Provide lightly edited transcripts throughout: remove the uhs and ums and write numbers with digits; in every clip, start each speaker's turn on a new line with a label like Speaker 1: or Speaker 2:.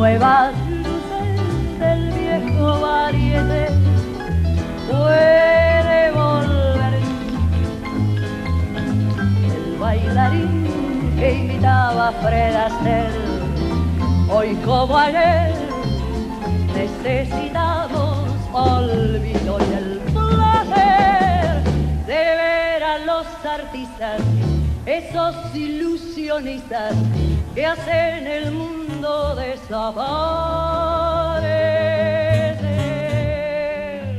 Speaker 1: nuevas luces del viejo variete puede volver. El bailarín que imitaba a Fred Astaire, hoy como ayer necesitamos olvido y el placer de ver a los artistas, esos ilusionistas que hacen el mundo desaparecer.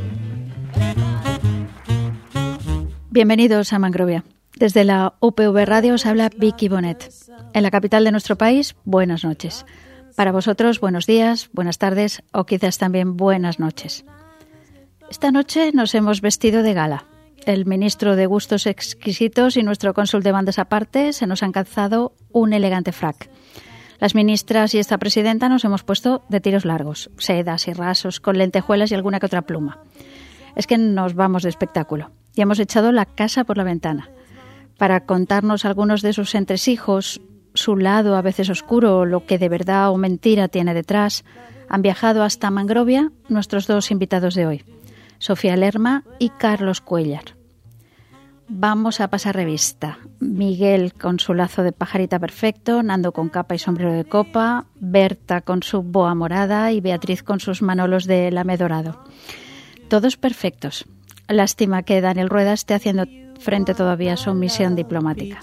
Speaker 2: Bienvenidos a Mangrovia. Desde la UPV Radio os habla Vicky Bonet. En la capital de nuestro país, buenas noches. Para vosotros, buenos días, buenas tardes o quizás también buenas noches. Esta noche nos hemos vestido de gala. El ministro de Gustos Exquisitos y nuestro cónsul de bandas aparte se nos han calzado un elegante frac. Las ministras y esta presidenta nos hemos puesto de tiros largos, sedas y rasos, con lentejuelas y alguna que otra pluma. Es que nos vamos de espectáculo y hemos echado la casa por la ventana. Para contarnos algunos de sus entresijos, su lado a veces oscuro, lo que de verdad o mentira tiene detrás, han viajado hasta Mangrovia nuestros dos invitados de hoy, Sofía Lerma y Carlos Cuéllar. Vamos a pasar revista. Miguel con su lazo de pajarita perfecto, Nando con capa y sombrero de copa, Berta con su boa morada y Beatriz con sus manolos de lame dorado. Todos perfectos. Lástima que Daniel Rueda esté haciendo frente todavía a su misión diplomática.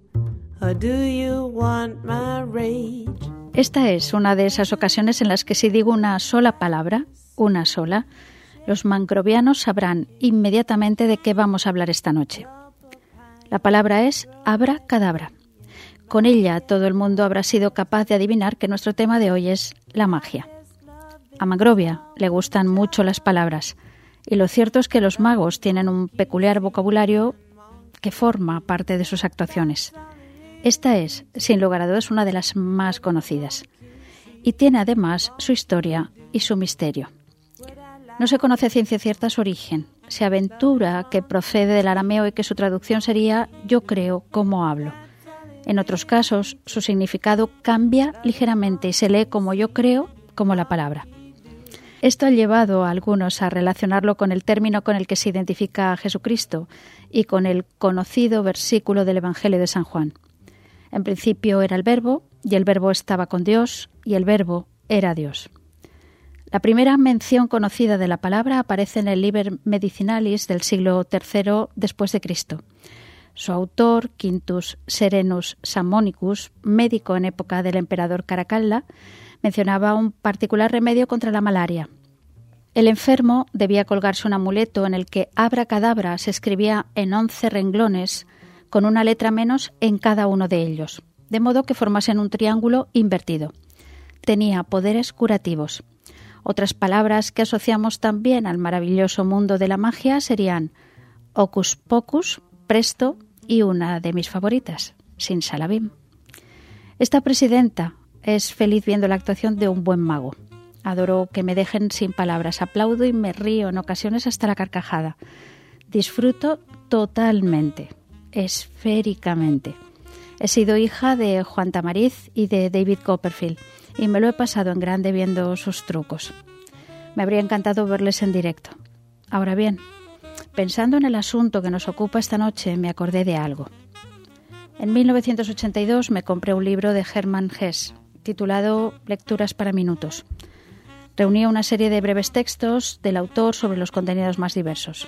Speaker 2: Esta es una de esas ocasiones en las que si digo una sola palabra, una sola, los mangrovianos sabrán inmediatamente de qué vamos a hablar esta noche. La palabra es abracadabra. Con ella todo el mundo habrá sido capaz de adivinar que nuestro tema de hoy es la magia. A Mangrovia le gustan mucho las palabras y lo cierto es que los magos tienen un peculiar vocabulario que forma parte de sus actuaciones. Esta es, sin lugar a dudas, una de las más conocidas y tiene además su historia y su misterio. No se conoce a ciencia cierta su origen. Se aventura que procede del arameo y que su traducción sería yo creo como hablo. En otros casos, su significado cambia ligeramente y se lee como yo creo como la palabra. Esto ha llevado a algunos a relacionarlo con el término con el que se identifica a Jesucristo y con el conocido versículo del Evangelio de San Juan. En principio era el Verbo, y el Verbo estaba con Dios, y el Verbo era Dios. La primera mención conocida de la palabra aparece en el Liber Medicinalis del siglo III después de Cristo. Su autor, Quintus Serenus Sammonicus, médico en época del emperador Caracalla, mencionaba un particular remedio contra la malaria. El enfermo debía colgarse un amuleto en el que abracadabra se escribía en 11 renglones con una letra menos en cada uno de ellos, de modo que formasen un triángulo invertido. Tenía poderes curativos. Otras palabras que asociamos también al maravilloso mundo de la magia serían hocus pocus, presto y una de mis favoritas, simsalabim. Esta presidenta es feliz viendo la actuación de un buen mago. Adoro que me dejen sin palabras, aplaudo y me río en ocasiones hasta la carcajada. Disfruto totalmente, esféricamente. He sido hija de Juan Tamariz y de David Copperfield y me lo he pasado en grande viendo sus trucos. Me habría encantado verles en directo. Ahora bien, pensando en el asunto que nos ocupa esta noche, me acordé de algo. En 1982 me compré un libro de Hermann Hesse, titulado Lecturas para minutos. Reunía una serie de breves textos del autor sobre los contenidos más diversos.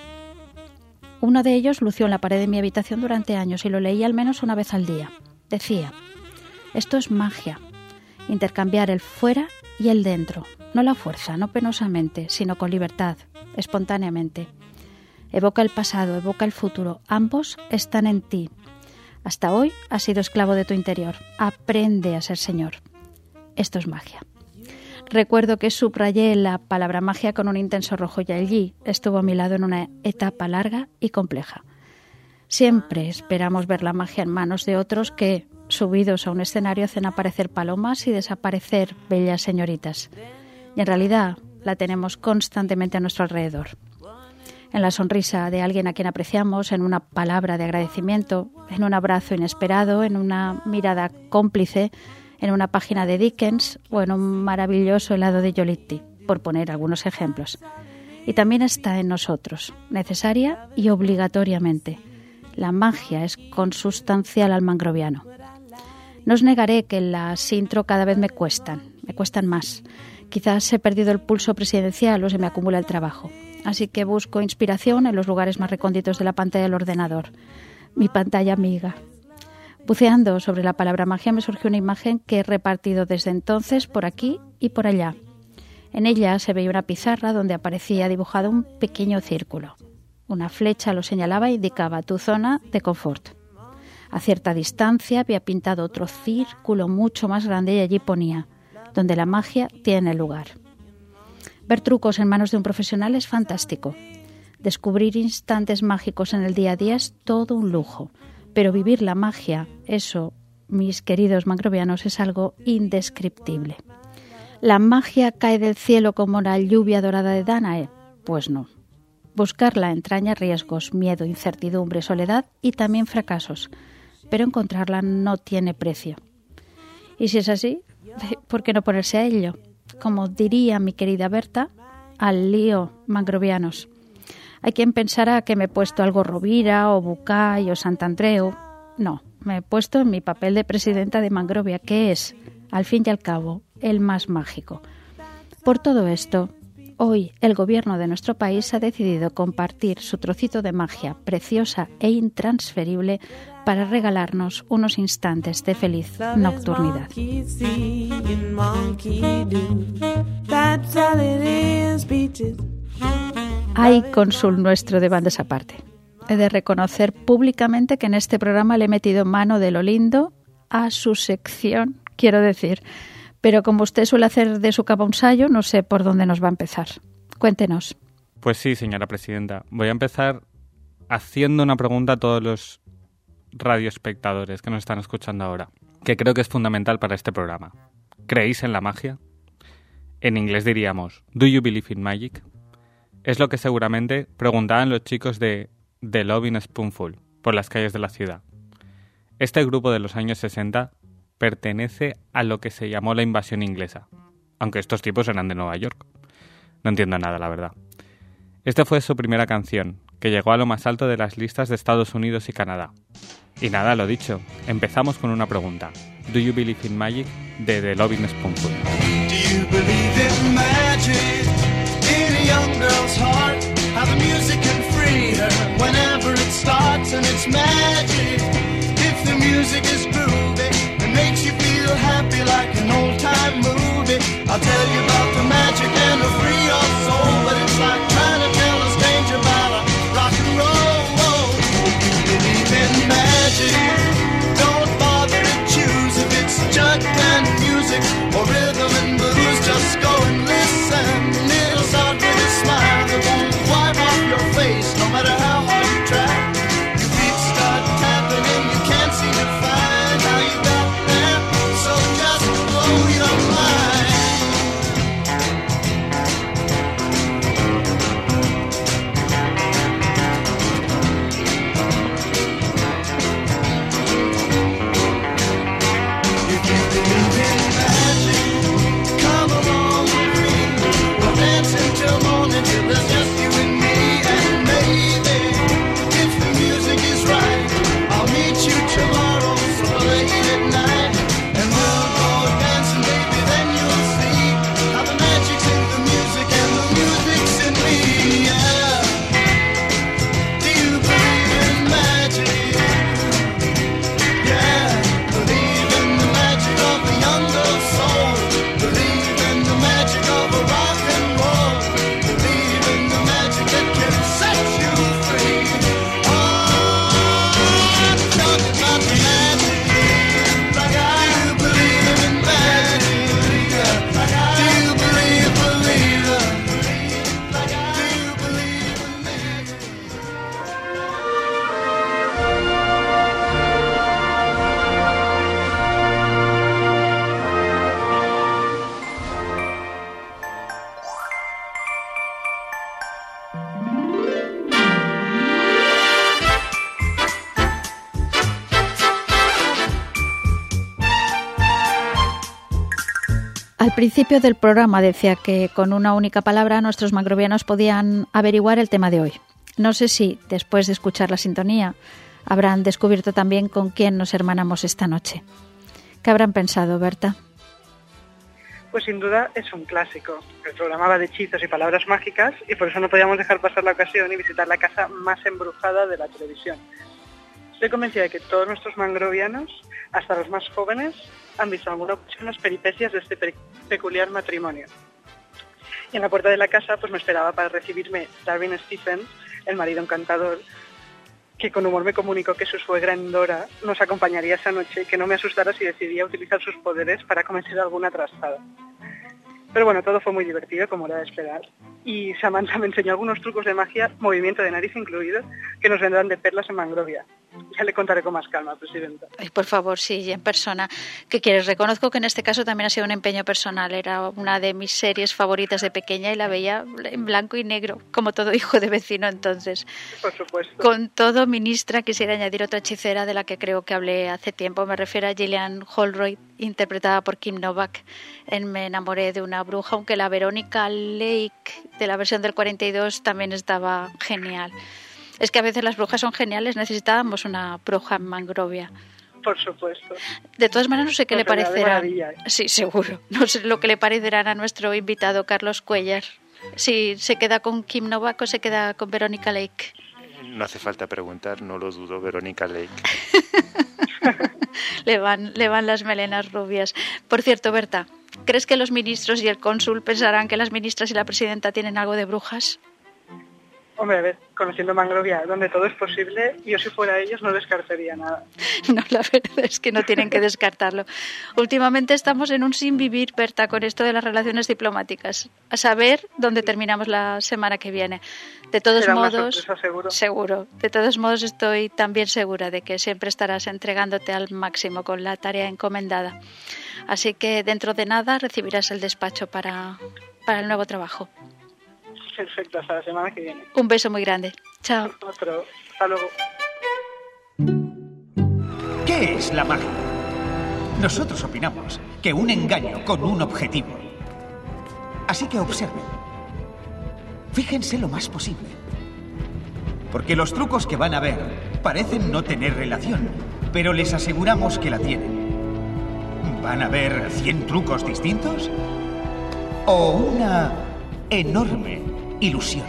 Speaker 2: Uno de ellos lució en la pared de mi habitación durante años y lo leía al menos una vez al día. Decía, esto es magia, intercambiar el fuera y el dentro, no la fuerza, no penosamente, sino con libertad, espontáneamente. Evoca el pasado, evoca el futuro, ambos están en ti. Hasta hoy has sido esclavo de tu interior, aprende a ser señor. Esto es magia. Recuerdo que subrayé la palabra magia con un intenso rojo y allí estuvo a mi lado en una etapa larga y compleja. Siempre esperamos ver la magia en manos de otros que, subidos a un escenario, hacen aparecer palomas y desaparecer bellas señoritas. Y en realidad la tenemos constantemente a nuestro alrededor. En la sonrisa de alguien a quien apreciamos, en una palabra de agradecimiento, en un abrazo inesperado, en una mirada cómplice, en una página de Dickens o en un maravilloso helado de Jolitti, por poner algunos ejemplos. Y también está en nosotros, necesaria y obligatoriamente. La magia es consustancial al mangroviano. No os negaré que las intro cada vez me cuestan más. Quizás he perdido el pulso presidencial o se me acumula el trabajo. Así que busco inspiración en los lugares más recónditos de la pantalla del ordenador. Mi pantalla amiga. Buceando sobre la palabra magia me surgió una imagen que he repartido desde entonces por aquí y por allá. En ella se veía una pizarra donde aparecía dibujado un pequeño círculo. Una flecha lo señalaba e indicaba tu zona de confort. A cierta distancia había pintado otro círculo mucho más grande y allí ponía donde la magia tiene lugar. Ver trucos en manos de un profesional es fantástico. Descubrir instantes mágicos en el día a día es todo un lujo. Pero vivir la magia, eso, mis queridos mangrovianos, es algo indescriptible. ¿La magia cae del cielo como la lluvia dorada de Danae? Pues no. Buscarla entraña riesgos, miedo, incertidumbre, soledad y también fracasos. Pero encontrarla no tiene precio. Y si es así, ¿por qué no ponerse a ello? Como diría mi querida Berta, al lío, mangrovianos. Hay quien pensará que me he puesto algo Rovira o Bucay o Santandreu. No, me he puesto en mi papel de presidenta de Mangrovia, que es, al fin y al cabo, el más mágico. Por todo esto, hoy el gobierno de nuestro país ha decidido compartir su trocito de magia preciosa e intransferible para regalarnos unos instantes de feliz nocturnidad. Hay cónsul nuestro de bandas aparte. He de reconocer públicamente que en este programa le he metido mano de lo lindo a su sección, quiero decir. Pero como usted suele hacer de su capa un sayo, no sé por dónde nos va a empezar. Cuéntenos.
Speaker 3: Pues sí, señora presidenta. Voy a empezar haciendo una pregunta a todos los radioespectadores que nos están escuchando ahora, que creo que es fundamental para este programa. ¿Creéis en la magia? En inglés diríamos, ¿do you believe in magic? Es lo que seguramente preguntaban los chicos de The Lovin' Spoonful por las calles de la ciudad. Este grupo de los años 60 pertenece a lo que se llamó la invasión inglesa, aunque estos tipos eran de Nueva York. No entiendo nada, la verdad. Esta fue su primera canción, que llegó a lo más alto de las listas de Estados Unidos y Canadá. Y nada, lo dicho, empezamos con una pregunta. ¿Do you believe in magic? De The Lovin' Spoonful.
Speaker 4: Do you believe in magic? In a young girl's heart, how the music can free her whenever it starts, and it's magic. If the music is groovy, it makes you feel happy like an old-time movie. I'll tell you about the magic and it'll free your soul, but it's like trying to tell a stranger about a rock and roll. You believe in magic, don't bother to choose if it's jug and music or rhythm and blues. Just go and listen. It'll start with a smile that won't wipe off your face, no matter how hard you try. Your feet start
Speaker 2: Al principio del programa decía que con una única palabra nuestros mangrovianos podían averiguar el tema de hoy. No sé si, después de escuchar la sintonía, habrán descubierto también con quién nos hermanamos esta noche. ¿Qué habrán pensado, Berta?
Speaker 5: Pues sin duda es un clásico. El programa va de hechizos y palabras mágicas y por eso no podíamos dejar pasar la ocasión y visitar la casa más embrujada de la televisión. Estoy convencida de que todos nuestros mangrovianos, hasta los más jóvenes, han visto alguna ocasión las peripecias de este peculiar matrimonio. Y en la puerta de la casa pues me esperaba para recibirme Darwin Stephens, el marido encantador, que con humor me comunicó que su suegra Endora nos acompañaría esa noche y que no me asustara si decidía utilizar sus poderes para cometer alguna trastada. Pero bueno, todo fue muy divertido, como era de esperar. Y Samantha me enseñó algunos trucos de magia, movimiento de nariz incluido, que nos vendrán de perlas en Mangrovia. Ya le contaré con más calma, Presidenta.
Speaker 2: Ay, por favor, sí, en persona. ¿Qué quieres? Reconozco que en este caso también ha sido un empeño personal. Era una de mis series favoritas de pequeña y la veía en blanco y negro, como todo hijo de vecino entonces.
Speaker 5: Por supuesto.
Speaker 2: Con todo, ministra, quisiera añadir otra hechicera de la que creo que hablé hace tiempo. Me refiero a Gillian Holroyd, interpretada por Kim Novak en Me enamoré de una bruja, aunque la Verónica Lake de la versión del 42 también estaba genial. Es que a veces las brujas son geniales, necesitábamos una bruja en Mangrovia.
Speaker 5: Por supuesto.
Speaker 2: De todas maneras, no sé qué le parecerá.
Speaker 5: ¿Eh?
Speaker 2: Sí, seguro. No sé lo que le parecerá a nuestro invitado Carlos Cuellar. Si se queda con Kim Novak o se queda con Verónica Lake.
Speaker 6: No hace falta preguntar, no lo dudo, Verónica Lake.
Speaker 2: le van las melenas rubias. Por cierto, Berta, ¿crees que los ministros y el cónsul pensarán que las ministras y la presidenta tienen algo de brujas?
Speaker 5: Hombre, a ver, conociendo Mangrovia, donde todo es posible, yo si fuera ellos no descartaría nada.
Speaker 2: No, la verdad es que no tienen que descartarlo. Últimamente estamos en un sin vivir, Berta, con esto de las relaciones diplomáticas. A saber dónde terminamos la semana que viene. De todos modos,
Speaker 5: sorpresa, seguro.
Speaker 2: Seguro. De todos modos, estoy también segura de que siempre estarás entregándote al máximo con la tarea encomendada. Así que dentro de nada recibirás el despacho para el nuevo trabajo.
Speaker 5: Perfecto, hasta la semana que viene.
Speaker 2: Un beso muy grande. Chao.
Speaker 5: Otro. Hasta luego.
Speaker 7: ¿Qué es la magia? Nosotros opinamos que un engaño con un objetivo. Así que observen. Fíjense lo más posible. Porque los trucos que van a ver parecen no tener relación, pero les aseguramos que la tienen. ¿Van a ver 100 trucos distintos? ¿O una enorme ilusión?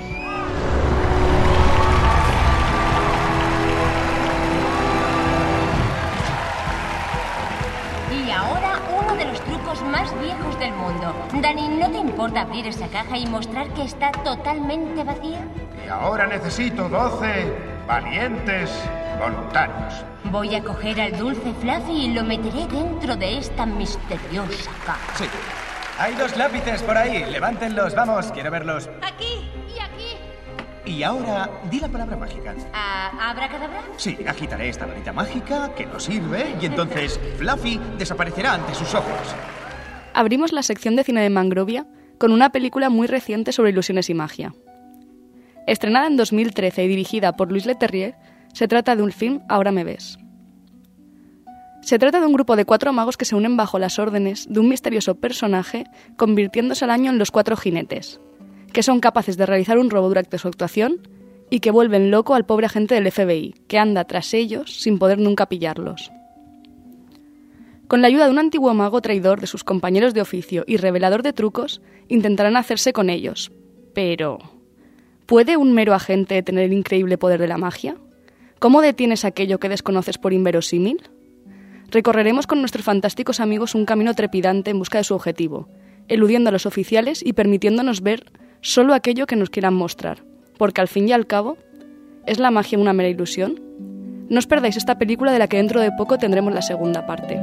Speaker 8: Y ahora uno de los trucos más viejos del mundo. Dani, ¿no te importa abrir esa caja y mostrar que está totalmente vacía?
Speaker 9: Y ahora necesito 12 valientes voluntarios.
Speaker 8: Voy a coger al dulce Fluffy y lo meteré dentro de esta misteriosa caja.
Speaker 7: Sí. Hay 2 lápices por ahí. Levántenlos, vamos, quiero verlos.
Speaker 8: Aquí y aquí.
Speaker 7: Y ahora, di la palabra mágica.
Speaker 8: ¿Abracadabra?
Speaker 7: Sí, agitaré esta varita mágica que nos sirve y entonces Fluffy desaparecerá ante sus ojos.
Speaker 10: Abrimos la sección de cine de Mangrovia con una película muy reciente sobre ilusiones y magia. Estrenada en 2013 y dirigida por Louis Leterrier, se trata de un film Ahora me ves. Se trata de un grupo de 4 magos que se unen bajo las órdenes de un misterioso personaje, convirtiéndose al año en los 4 jinetes, que son capaces de realizar un robo durante su actuación y que vuelven loco al pobre agente del FBI, que anda tras ellos sin poder nunca pillarlos. Con la ayuda de un antiguo mago traidor de sus compañeros de oficio y revelador de trucos, intentarán hacerse con ellos. Pero ¿puede un mero agente tener el increíble poder de la magia? ¿Cómo detienes aquello que desconoces por inverosímil? Recorreremos con nuestros fantásticos amigos un camino trepidante en busca de su objetivo, eludiendo a los oficiales y permitiéndonos ver solo aquello que nos quieran mostrar, porque al fin y al cabo, ¿es la magia una mera ilusión? No os perdáis esta película de la que dentro de poco tendremos la segunda parte.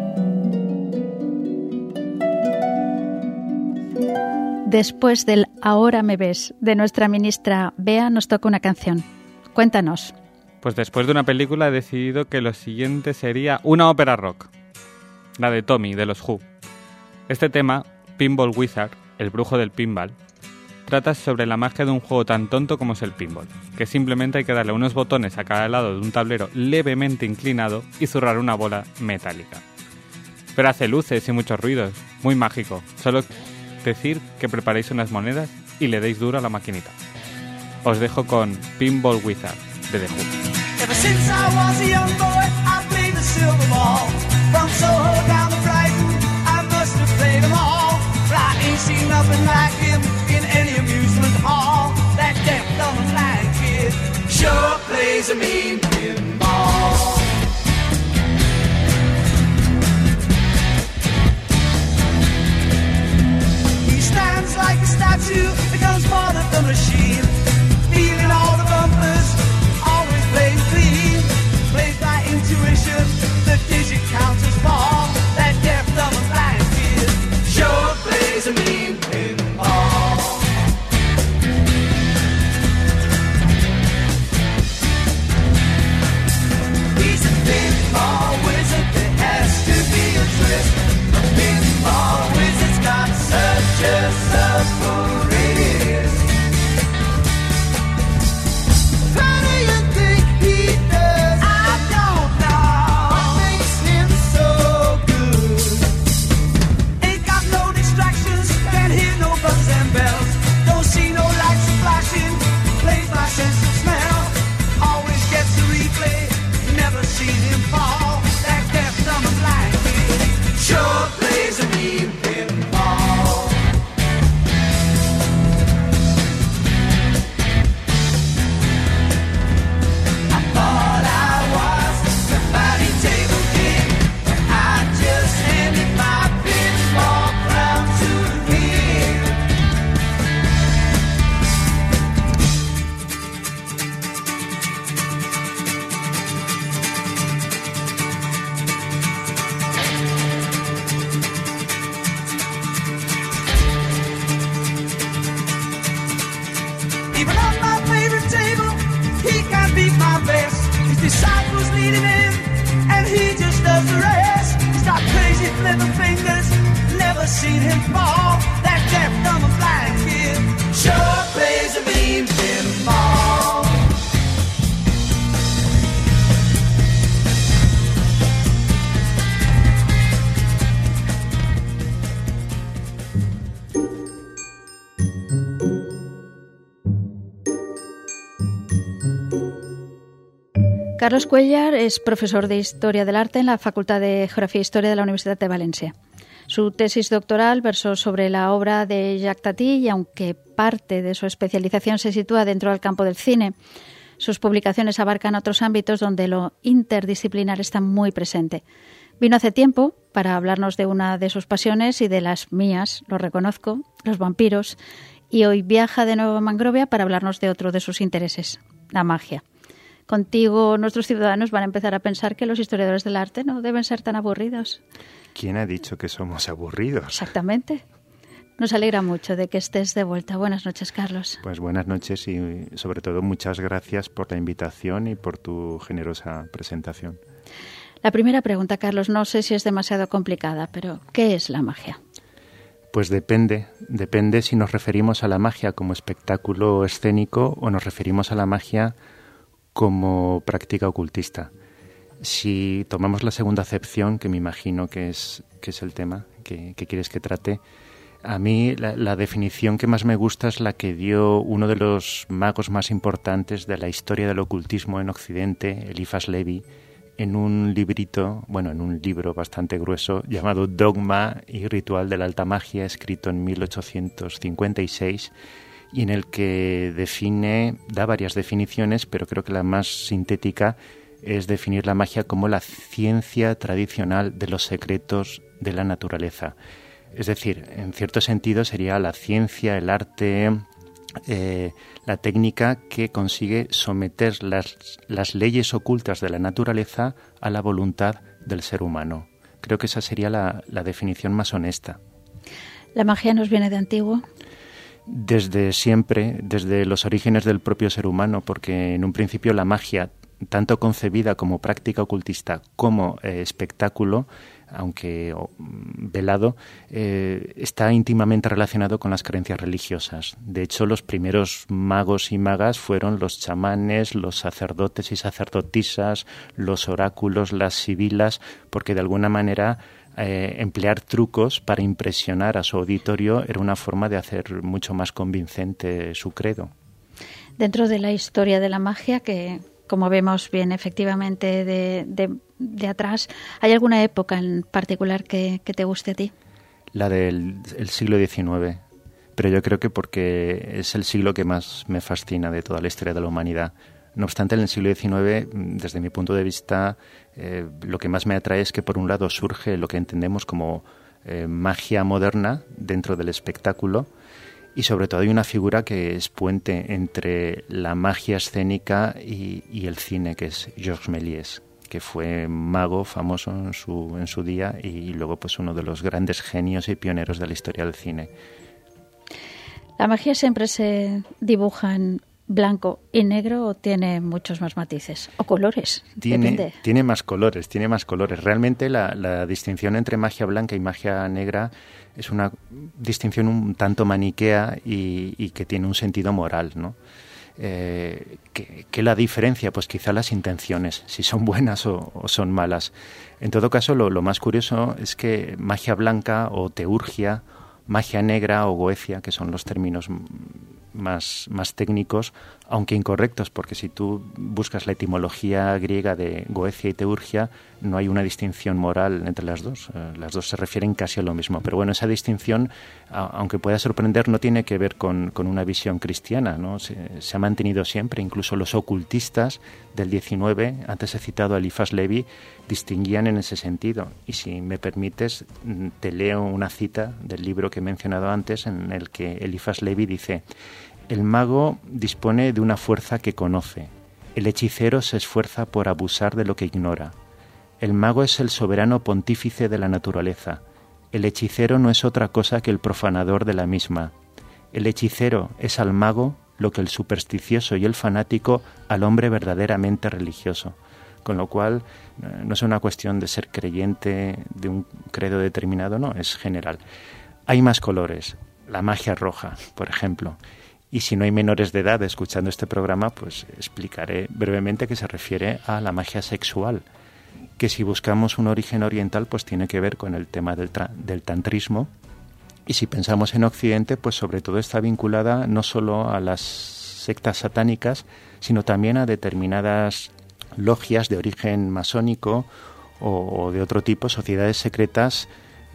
Speaker 2: Después del Ahora me ves de nuestra ministra Bea, nos toca una canción. Cuéntanos.
Speaker 3: Pues después de una película he decidido que lo siguiente sería una ópera rock, la de Tommy, de los Who. Este tema, Pinball Wizard, el brujo del pinball, trata sobre la magia de un juego tan tonto como es el pinball, que simplemente hay que darle unos botones a cada lado de un tablero levemente inclinado y zurrar una bola metálica. Pero hace luces y muchos ruidos, muy mágico, solo decir que preparéis unas monedas y le deis duro a la maquinita. Os dejo con Pinball Wizard de The Who.
Speaker 4: Ever since I was a young boy, I played the silver ball. From Soho down to Brighton, I must have played them all. But I ain't seen nothing like him in any amusement hall. That deaf, dumb and blind kid sure plays a mean pinball. He stands like a statue, becomes part of the machine, feeling all the bumpers, always plays clean, plays by intuition, the digit counters fall. That deaf, dumb and blind kid sure plays a mean pinball. He's a pinball wizard, there has to be a twist. A pinball wizard's got such a submarine. How do you think he does? I don't know. What makes him so good? Ain't got no distractions, can't hear no buzzers and bells. Don't see no lights flashing, plays by sense of smell. Always gets the replay, never seen him fall. That deaf, dumb and blind kid sure plays a mean pinball. I thought I was somebody table king, but I just handed my pinball crown to him. Even on my favorite table, he can't beat my best. His disciples lead him in, and he just does the rest. He's got crazy flipper fingers, never seen him fall. That deaf, dumb and blind kid sure plays a mean pinball.
Speaker 2: Carlos Cuéllar es profesor de Historia del Arte en la Facultad de Geografía e Historia de la Universidad de Valencia. Su tesis doctoral versó sobre la obra de Jacques Tati y aunque parte de su especialización se sitúa dentro del campo del cine, sus publicaciones abarcan otros ámbitos donde lo interdisciplinar está muy presente. Vino hace tiempo para hablarnos de una de sus pasiones y de las mías, lo reconozco, los vampiros, y hoy viaja de nuevo a Mangrovia para hablarnos de otro de sus intereses, la magia. Contigo, nuestros ciudadanos van a empezar a pensar que los historiadores del arte no deben ser tan aburridos.
Speaker 6: ¿Quién ha dicho que somos aburridos?
Speaker 2: Exactamente. Nos alegra mucho de que estés de vuelta. Buenas noches, Carlos.
Speaker 6: Pues buenas noches y sobre todo muchas gracias por la invitación y por tu generosa presentación.
Speaker 2: La primera pregunta, Carlos, no sé si es demasiado complicada, pero ¿qué es la magia?
Speaker 6: Pues depende si nos referimos a la magia como espectáculo escénico o nos referimos a la magia como práctica ocultista. Si tomamos la segunda acepción, que me imagino que es el tema que quieres que trate, a mí la definición que más me gusta es la que dio uno de los magos más importantes de la historia del ocultismo en Occidente, Eliphas Levi, en un libro bastante grueso llamado Dogma y Ritual de la Alta Magia, escrito en 1856, y en el que da varias definiciones, pero creo que la más sintética es definir la magia como la ciencia tradicional de los secretos de la naturaleza. Es decir, en cierto sentido sería la ciencia, el arte, la técnica que consigue someter las leyes ocultas de la naturaleza a la voluntad del ser humano. Creo que esa sería la definición más honesta.
Speaker 2: ¿La magia nos viene de antiguo?
Speaker 6: Desde siempre, desde los orígenes del propio ser humano, porque en un principio la magia, tanto concebida como práctica ocultista como espectáculo, aunque velado, está íntimamente relacionado con las creencias religiosas. De hecho, los primeros magos y magas fueron los chamanes, los sacerdotes y sacerdotisas, los oráculos, las sibilas, porque de alguna manera emplear trucos para impresionar a su auditorio era una forma de hacer mucho más convincente su credo.
Speaker 2: Dentro de la historia de la magia, que como vemos bien efectivamente de atrás, ¿hay alguna época en particular que te guste a ti?
Speaker 6: La del siglo XIX, pero yo creo que porque es el siglo que más me fascina de toda la historia de la humanidad. No obstante, en el siglo XIX, desde mi punto de vista, lo que más me atrae es que por un lado surge lo que entendemos como magia moderna dentro del espectáculo, y sobre todo hay una figura que es puente entre la magia escénica y el cine, que es Georges Méliès, que fue mago famoso en su día y luego pues uno de los grandes genios y pioneros de la historia del cine.
Speaker 2: ¿La magia siempre se dibuja en blanco y negro o tiene muchos más matices? ¿O colores? Depende.
Speaker 6: Tiene más colores. Realmente la distinción entre magia blanca y magia negra es una distinción un tanto maniquea y que tiene un sentido moral, ¿no? ¿Qué la diferencia? Pues quizá las intenciones, si son buenas o son malas. En todo caso, lo más curioso es que magia blanca o teurgia, magia negra o goecia, que son los términos más técnicos, aunque incorrectos, porque si tú buscas la etimología griega de goecia y teurgia, no hay una distinción moral entre las dos. Las dos se refieren casi a lo mismo. Pero bueno, esa distinción, aunque pueda sorprender, no tiene que ver con una visión cristiana, ¿no? Se ha mantenido siempre. Incluso los ocultistas del XIX, antes he citado a Eliphas Levi, distinguían en ese sentido. Y si me permites, te leo una cita del libro que he mencionado antes, en el que Eliphas Levi dice: el mago dispone de una fuerza que conoce. El hechicero se esfuerza por abusar de lo que ignora. El mago es el soberano pontífice de la naturaleza. El hechicero no es otra cosa que el profanador de la misma. El hechicero es al mago lo que el supersticioso y el fanático al hombre verdaderamente religioso. Con lo cual, no es una cuestión de ser creyente de un credo determinado, no, es general. Hay más colores. La magia roja, por ejemplo. Y si no hay menores de edad escuchando este programa, pues explicaré brevemente que se refiere a la magia sexual, que si buscamos un origen oriental, pues tiene que ver con el tema del tantrismo. Y si pensamos en Occidente, pues sobre todo está vinculada no solo a las sectas satánicas, sino también a determinadas logias de origen masónico o de otro tipo, sociedades secretas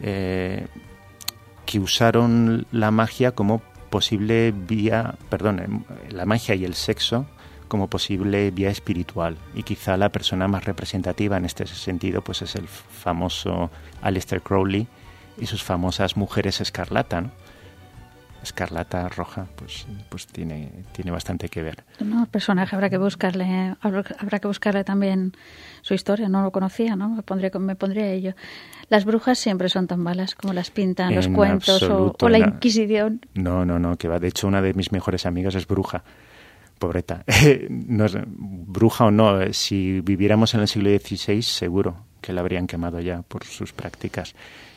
Speaker 6: que usaron la magia como posible vía, la magia y el sexo como posible vía espiritual. Y quizá la persona más representativa en este sentido pues es el famoso Aleister Crowley y sus famosas mujeres escarlata, ¿no? Escarlata roja, pues tiene bastante que ver.
Speaker 2: No, personaje habrá que buscarle también su historia. No lo conocía, ¿no? Me pondría a ello. Las brujas siempre son tan malas como las pintan los cuentos absoluto, o la Inquisición.
Speaker 6: No, que va. De hecho, una de mis mejores amigas es bruja. Pobreta. No es bruja o no, si viviéramos en el siglo XVI, seguro que la habrían quemado ya por sus prácticas.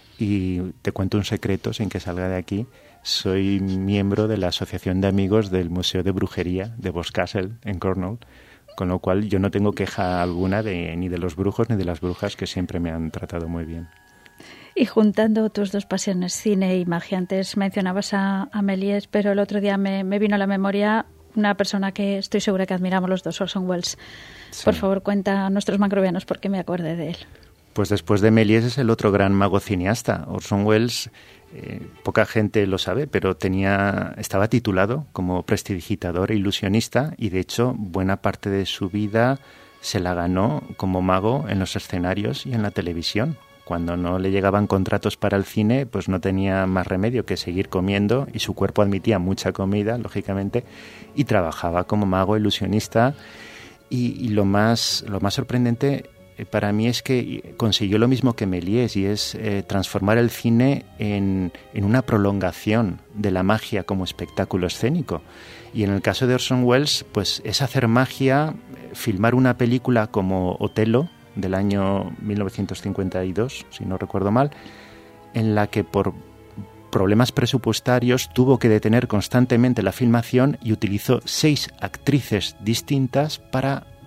Speaker 6: Y te cuento un secreto sin que salga de aquí. Soy miembro de la Asociación de Amigos del Museo de Brujería de Boscastle, en Cornwall, con lo cual yo no tengo queja alguna ni de los brujos ni de las brujas, que siempre me han tratado muy bien.
Speaker 2: Y juntando tus dos pasiones, cine y magia, antes mencionabas a Méliès, pero el otro día me vino a la memoria una persona que estoy segura que admiramos los dos, Orson Welles. Sí. Por favor, cuenta a nuestros macrobianos por qué me acordé de él.
Speaker 6: Pues después de Méliès es el otro gran mago cineasta. Orson Welles, poca gente lo sabe, pero estaba titulado como prestidigitador e ilusionista, y de hecho buena parte de su vida se la ganó como mago en los escenarios y en la televisión. Cuando no le llegaban contratos para el cine, pues no tenía más remedio que seguir comiendo, y su cuerpo admitía mucha comida, lógicamente, y trabajaba como mago ilusionista. Y lo más sorprendente para mí es que consiguió lo mismo que Méliès, y es transformar el cine en una prolongación de la magia como espectáculo escénico. Y en el caso de Orson Welles, pues es hacer magia, filmar una película como Otelo, del año 1952, si no recuerdo mal, en la que por problemas presupuestarios tuvo que detener constantemente la filmación y utilizó 6 actrices distintas para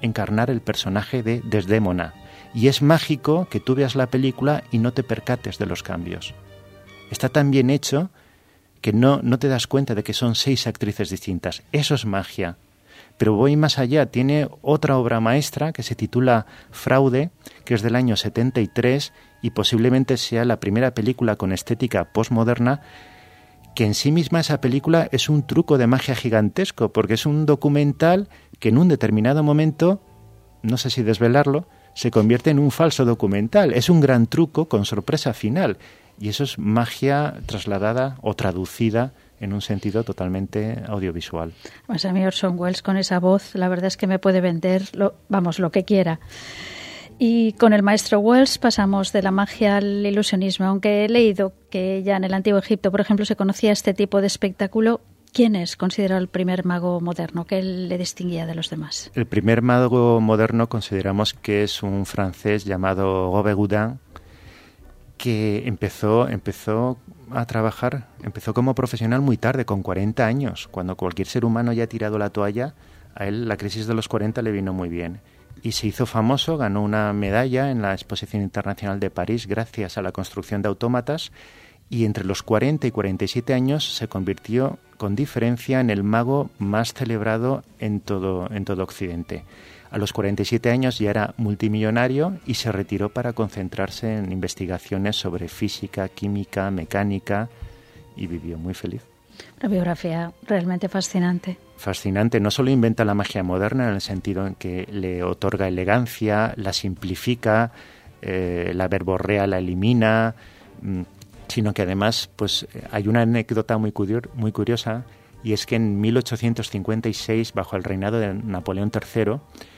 Speaker 6: encarnar el personaje de Desdémona. Y es mágico que tú veas la película y no te percates de los cambios. Está tan bien hecho que no te das cuenta de que son 6 actrices distintas. Eso es magia. Pero voy más allá. Tiene otra obra maestra que se titula Fraude, que es del año 73 y posiblemente sea la primera película con estética postmoderna, que en sí misma esa película es un truco de magia gigantesco, porque es un documental que en un determinado momento, no sé si desvelarlo, se convierte en un falso documental. Es un gran truco con sorpresa final. Y eso es magia trasladada o traducida en un sentido totalmente audiovisual.
Speaker 2: Pues a mí Orson Welles con esa voz, la verdad es que me puede vender lo que quiera. Y con el maestro Welles pasamos de la magia al ilusionismo. Aunque he leído que ya en el Antiguo Egipto, por ejemplo, se conocía este tipo de espectáculo, ¿quién es considerado el primer mago moderno? ¿Qué le distinguía de los demás?
Speaker 6: El primer mago moderno consideramos que es un francés llamado Robert Houdin, que empezó a trabajar, empezó como profesional muy tarde, con 40 años. Cuando cualquier ser humano ya ha tirado la toalla, a él la crisis de los 40 le vino muy bien. Y se hizo famoso, ganó una medalla en la Exposición Internacional de París gracias a la construcción de autómatas, y entre los 40 y 47 años se convirtió con diferencia en el mago más celebrado en todo Occidente. A los 47 años ya era multimillonario y se retiró para concentrarse en investigaciones sobre física, química, mecánica, y vivió muy feliz.
Speaker 2: Una biografía realmente fascinante.
Speaker 6: Fascinante. No solo inventa la magia moderna en el sentido en que le otorga elegancia, la simplifica, la verborrea la elimina, sino que además pues hay una anécdota muy curiosa, y es que en 1856, bajo el reinado de Napoleón III,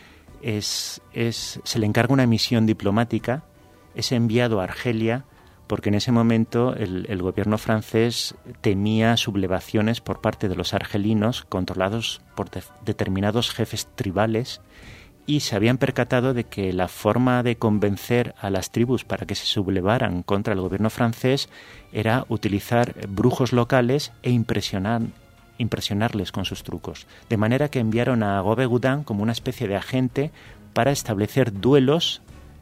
Speaker 6: se le encarga una misión diplomática, es enviado a Argelia, porque en ese momento el gobierno francés temía sublevaciones por parte de los argelinos controlados por determinados jefes tribales, y se habían percatado de que la forma de convencer a las tribus para que se sublevaran contra el gobierno francés era utilizar brujos locales e impresionarles con sus trucos. De manera que enviaron a Robert Houdin como una especie de agente para establecer duelos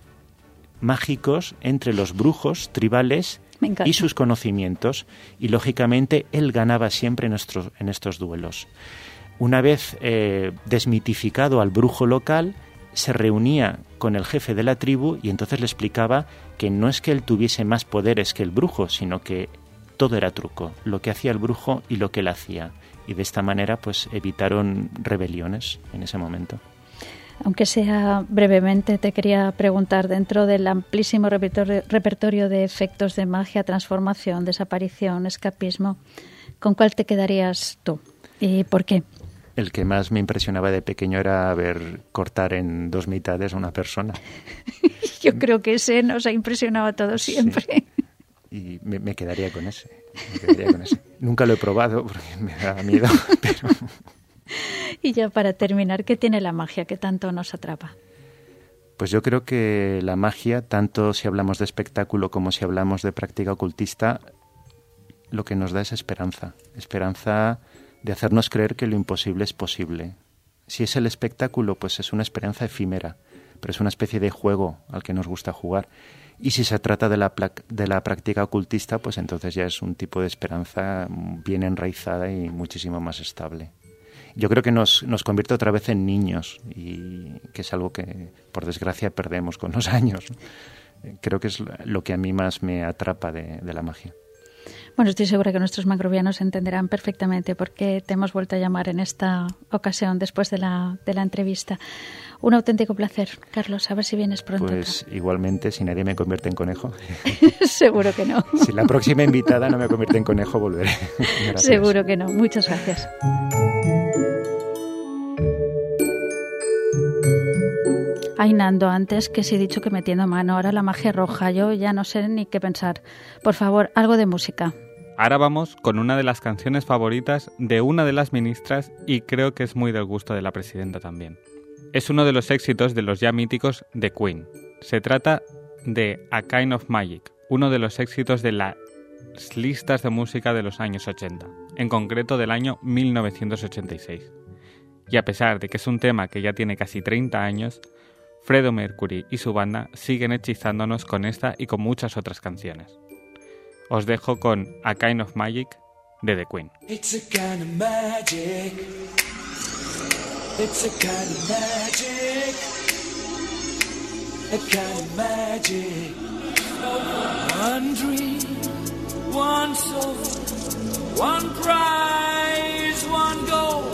Speaker 6: mágicos entre los brujos tribales y sus conocimientos, y lógicamente él ganaba siempre en estos duelos. Una vez desmitificado al brujo local, se reunía con el jefe de la tribu y entonces le explicaba que no es que él tuviese más poderes que el brujo, sino que todo era truco, lo que hacía el brujo y lo que él hacía. Y de esta manera pues evitaron rebeliones en ese momento.
Speaker 2: Aunque sea brevemente, te quería preguntar, dentro del amplísimo repertorio de efectos de magia, transformación, desaparición, escapismo, ¿con cuál te quedarías tú? ¿Y por qué?
Speaker 6: El que más me impresionaba de pequeño era ver cortar en 2 mitades a una persona.
Speaker 2: Yo creo que ese nos ha impresionado a todos siempre.
Speaker 6: Sí. Y me quedaría con ese. Nunca lo he probado porque me da miedo, pero...
Speaker 2: Y ya para terminar, ¿qué tiene la magia que tanto nos atrapa?
Speaker 6: Pues yo creo que la magia, tanto si hablamos de espectáculo como si hablamos de práctica ocultista, lo que nos da es esperanza. Esperanza de hacernos creer que lo imposible es posible. Si es el espectáculo, pues es una esperanza efímera, pero es una especie de juego al que nos gusta jugar. Y si se trata de la práctica ocultista, pues entonces ya es un tipo de esperanza bien enraizada y muchísimo más estable. Yo creo que nos convierte otra vez en niños, y que es algo que, por desgracia, perdemos con los años. Creo que es lo que a mí más me atrapa de la magia.
Speaker 2: Bueno, estoy segura que nuestros mangrovianos entenderán perfectamente por qué te hemos vuelto a llamar en esta ocasión después de la entrevista. Un auténtico placer, Carlos. A ver si vienes pronto.
Speaker 6: Pues igualmente, si nadie me convierte en conejo.
Speaker 2: Seguro que no.
Speaker 6: Si la próxima invitada no me convierte en conejo, volveré. Gracias.
Speaker 2: Seguro que no. Muchas gracias. Ay, Nando, antes que si he dicho que metiendo mano, ahora la magia roja, yo ya no sé ni qué pensar. Por favor, algo de música.
Speaker 3: Ahora vamos con una de las canciones favoritas de una de las ministras, y creo que es muy del gusto de la presidenta también. Es uno de los éxitos de los ya míticos The Queen. Se trata de A Kind of Magic, uno de los éxitos de las listas de música de los años 80, en concreto del año 1986. Y a pesar de que es un tema que ya tiene casi 30 años, Freddie Mercury y su banda siguen hechizándonos con esta y con muchas otras canciones. Os dejo con A Kind of Magic de The Queen.
Speaker 11: It's a kind of magic. It's a kind of magic. A kind of magic. One dream, one soul, one prize, one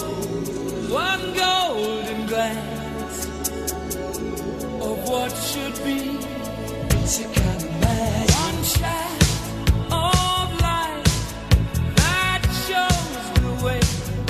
Speaker 11: golden glance of what should be. It's a kind of magic. One shaft of light that shows the way.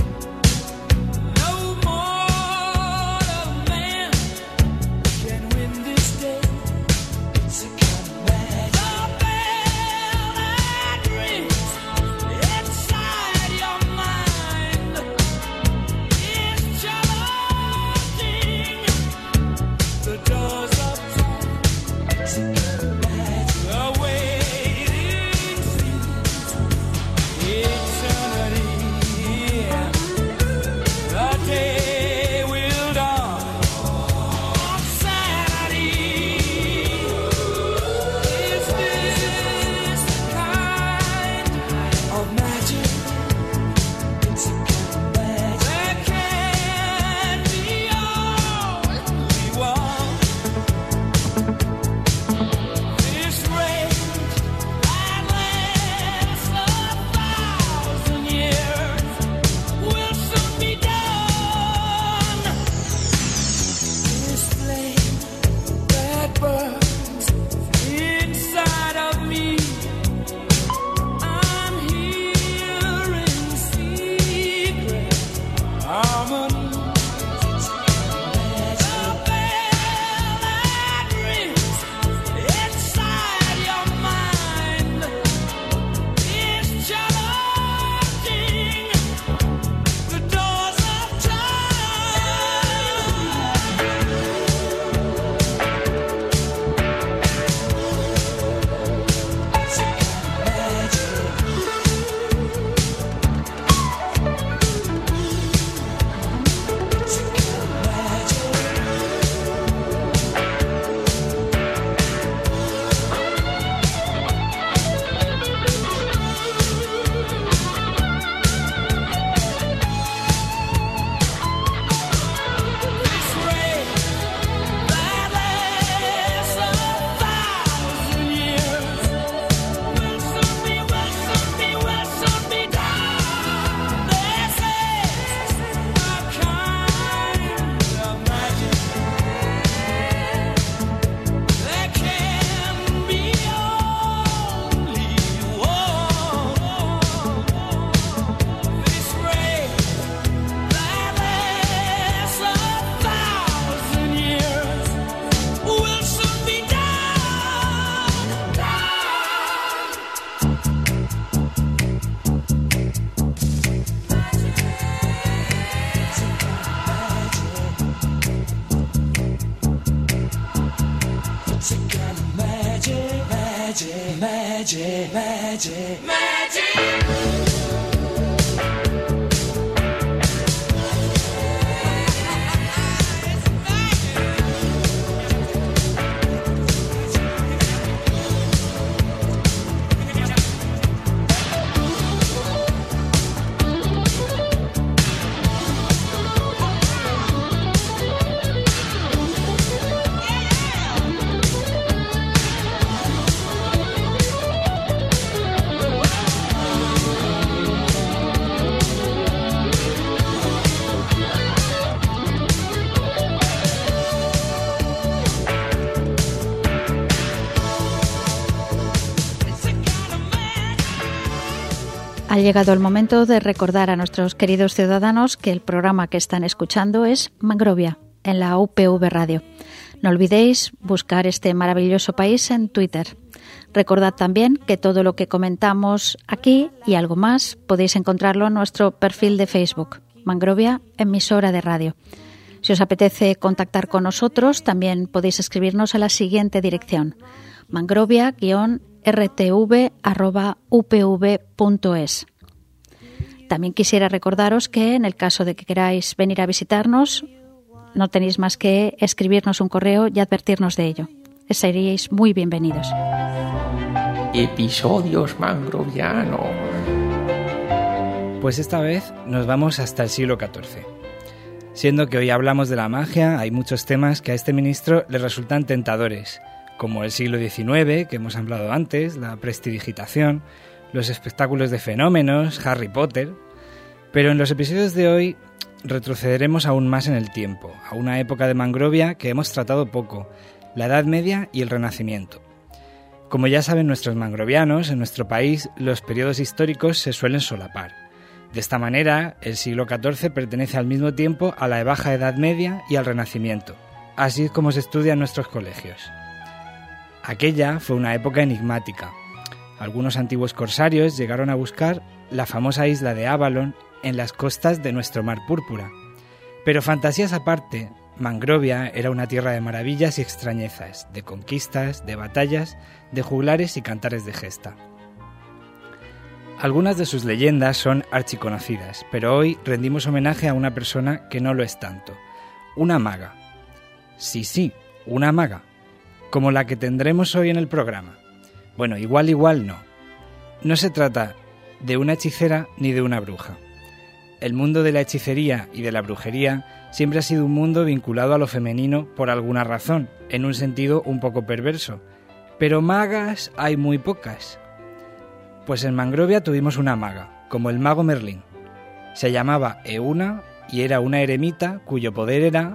Speaker 11: No mortal man can win this day. It's a kind of magic. The bell that rings inside your mind is challenging the doors of time. It's a kind of magic. The waiting seems eternity. The day will dawn on Saturday. Is this the kind of magic? It's a kind of magic. There can be only one. This rage that lasts 1,000 years will soon be done. This flame that burns inside of me, I'm hearing secret harmonies. The bell that rings inside your mind is challenging the doors of this rain that lasts 1,000 years will soon be done. This is a kind of magic. There can be only one. This rain that lasts 1,000 years will soon be It's a kind of magic, magic, magic, magic, magic.
Speaker 2: Ha llegado el momento de recordar a nuestros queridos ciudadanos que el programa que están escuchando es Mangrovia, en la UPV Radio. No olvidéis buscar este maravilloso país en Twitter. Recordad también que todo lo que comentamos aquí y algo más podéis encontrarlo en nuestro perfil de Facebook, Mangrovia, emisora de radio. Si os apetece contactar con nosotros, también podéis escribirnos a la siguiente dirección: mangrovia-rtv@upv.es. También quisiera recordaros que en el caso de que queráis venir a visitarnos, no tenéis más que escribirnos un correo y advertirnos de ello. Seríais muy bienvenidos.
Speaker 12: Episodios Mangroviano.
Speaker 13: Pues esta vez nos vamos hasta el siglo XIV. Siendo que hoy hablamos de la magia, hay muchos temas que a este ministro le resultan tentadores, como el siglo XIX, que hemos hablado antes, la prestidigitación, los espectáculos de fenómenos, Harry Potter. Pero en los episodios de hoy retrocederemos aún más en el tiempo, a una época de Mangrovia que hemos tratado poco, la Edad Media y el Renacimiento. Como ya saben nuestros mangrovianos, en nuestro país los periodos históricos se suelen solapar. De esta manera, el siglo XIV pertenece al mismo tiempo a la Baja Edad Media y al Renacimiento, así es como se estudia en nuestros colegios. Aquella fue una época enigmática. Algunos antiguos corsarios llegaron a buscar la famosa isla de Avalon en las costas de nuestro Mar Púrpura. Pero fantasías aparte, Mangrovia era una tierra de maravillas y extrañezas, de conquistas, de batallas, de juglares y cantares de gesta. Algunas de sus leyendas son archiconocidas, pero hoy rendimos homenaje a una persona que no lo es tanto, una maga. Sí, una maga, como la que tendremos hoy en el programa. Bueno, igual no. No se trata de una hechicera ni de una bruja. El mundo de la hechicería y de la brujería siempre ha sido un mundo vinculado a lo femenino por alguna razón, en un sentido un poco perverso. Pero magas hay muy pocas. Pues en Mangrovia tuvimos una maga, como el mago Merlín. Se llamaba Euna y era una eremita cuyo poder era,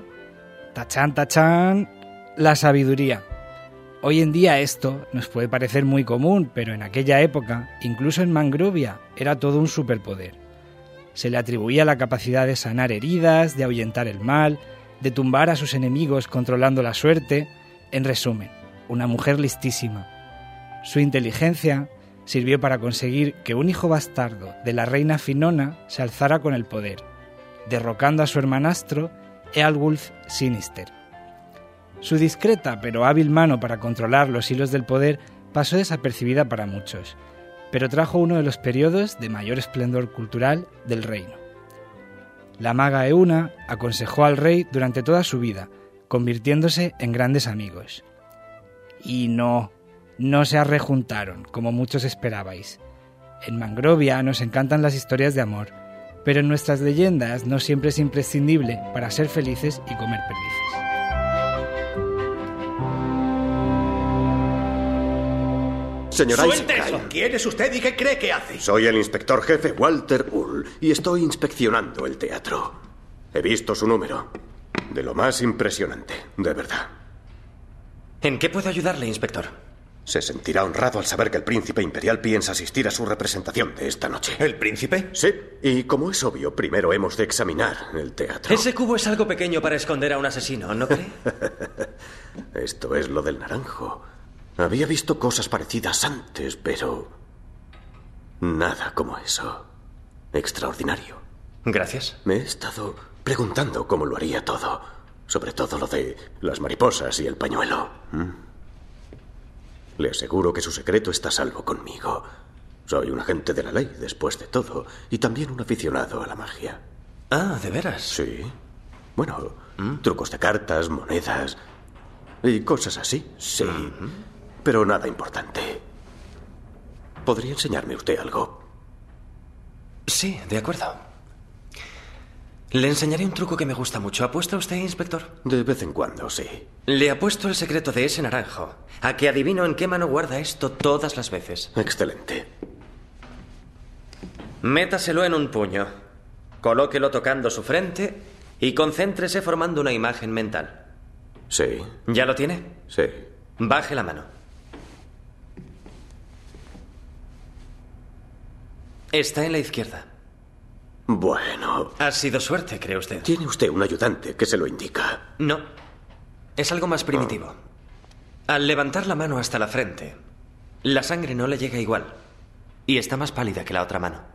Speaker 13: tachán, la sabiduría. Hoy en día esto nos puede parecer muy común, pero en aquella época, incluso en Mangrovia, era todo un superpoder. Se le atribuía la capacidad de sanar heridas, de ahuyentar el mal, de tumbar a sus enemigos controlando la suerte. En resumen, una mujer listísima. Su inteligencia sirvió para conseguir que un hijo bastardo de la reina Finona se alzara con el poder, derrocando a su hermanastro Ealwulf Sinister. Su discreta pero hábil mano para controlar los hilos del poder pasó desapercibida para muchos, pero trajo uno de los periodos de mayor esplendor cultural del reino. La maga Euna aconsejó al rey durante toda su vida, convirtiéndose en grandes amigos. Y no se arrejuntaron, como muchos esperabais. En Mangrovia nos encantan las historias de amor, pero en nuestras leyendas no siempre es imprescindible para ser felices y comer perdices.
Speaker 14: Señora
Speaker 7: ¡Suelte
Speaker 14: Eisenstein.
Speaker 7: eso! ¿Quién es usted y qué cree que hace?
Speaker 14: Soy el inspector jefe Walter Ull y estoy inspeccionando el teatro. He visto su número. De lo más impresionante, de verdad.
Speaker 15: ¿En qué puedo ayudarle, inspector?
Speaker 14: Se sentirá honrado al saber que el príncipe imperial piensa asistir a su representación de esta noche.
Speaker 15: ¿El príncipe?
Speaker 14: Sí, y como es obvio, primero hemos de examinar el teatro.
Speaker 15: Ese cubo es algo pequeño para esconder a un asesino, ¿no cree?
Speaker 14: Esto es lo del naranjo. Había visto cosas parecidas antes, pero nada como eso. Extraordinario.
Speaker 15: Gracias.
Speaker 14: Me he estado preguntando cómo lo haría todo. Sobre todo lo de las mariposas y el pañuelo. Le aseguro que su secreto está a salvo conmigo. Soy un agente de la ley, después de todo, y también un aficionado a la magia.
Speaker 15: Ah, ¿de veras?
Speaker 14: Sí. Bueno, trucos de cartas, monedas y cosas así, sí. Pero nada importante. ¿Podría enseñarme usted algo?
Speaker 15: Sí, de acuerdo. Le enseñaré un truco que me gusta mucho. ¿Apuesta usted, inspector?
Speaker 14: De vez en cuando, sí.
Speaker 15: Le apuesto el secreto de ese naranjo a que adivino en qué mano guarda esto todas las veces.
Speaker 14: Excelente.
Speaker 15: Métaselo en un puño, colóquelo tocando su frente y concéntrese formando una imagen mental.
Speaker 14: Sí.
Speaker 15: ¿Ya lo tiene?
Speaker 14: Sí.
Speaker 15: Baje la mano. Está en la izquierda.
Speaker 14: Bueno.
Speaker 15: Ha sido suerte, ¿cree usted?
Speaker 14: ¿Tiene usted un ayudante que se lo indica?
Speaker 15: No. Es algo más primitivo. Al levantar la mano hasta la frente, la sangre no le llega igual. Y está más pálida que la otra mano.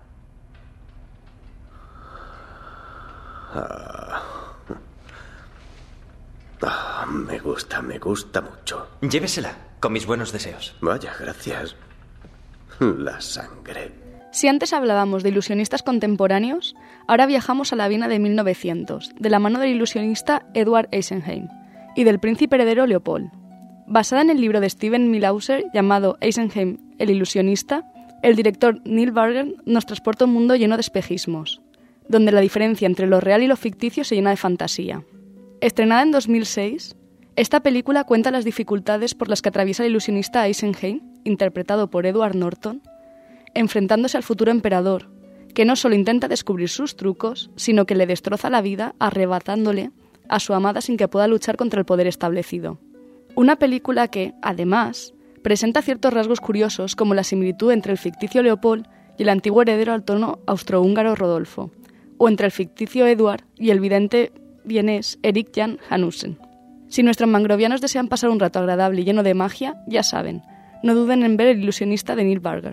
Speaker 14: Me gusta mucho.
Speaker 15: Llévesela, con mis buenos deseos.
Speaker 14: Vaya, gracias. La sangre.
Speaker 10: Si antes hablábamos de ilusionistas contemporáneos, ahora viajamos a la Viena de 1900, de la mano del ilusionista Edward Eisenheim y del príncipe heredero Leopold. Basada en el libro de Steven Milhauser llamado Eisenheim, el ilusionista, el director Neil Barger nos transporta a un mundo lleno de espejismos, donde la diferencia entre lo real y lo ficticio se llena de fantasía. Estrenada en 2006, esta película cuenta las dificultades por las que atraviesa el ilusionista Eisenheim, interpretado por Edward Norton, enfrentándose al futuro emperador, que no solo intenta descubrir sus trucos, sino que le destroza la vida arrebatándole a su amada sin que pueda luchar contra el poder establecido. Una película que, además, presenta ciertos rasgos curiosos como la similitud entre el ficticio Leopold y el antiguo heredero al trono austrohúngaro Rodolfo, o entre el ficticio Edward y el vidente vienés Erik Jan Hanussen. Si nuestros mangrovianos desean pasar un rato agradable y lleno de magia, ya saben, no duden en ver El ilusionista de Neil Barger.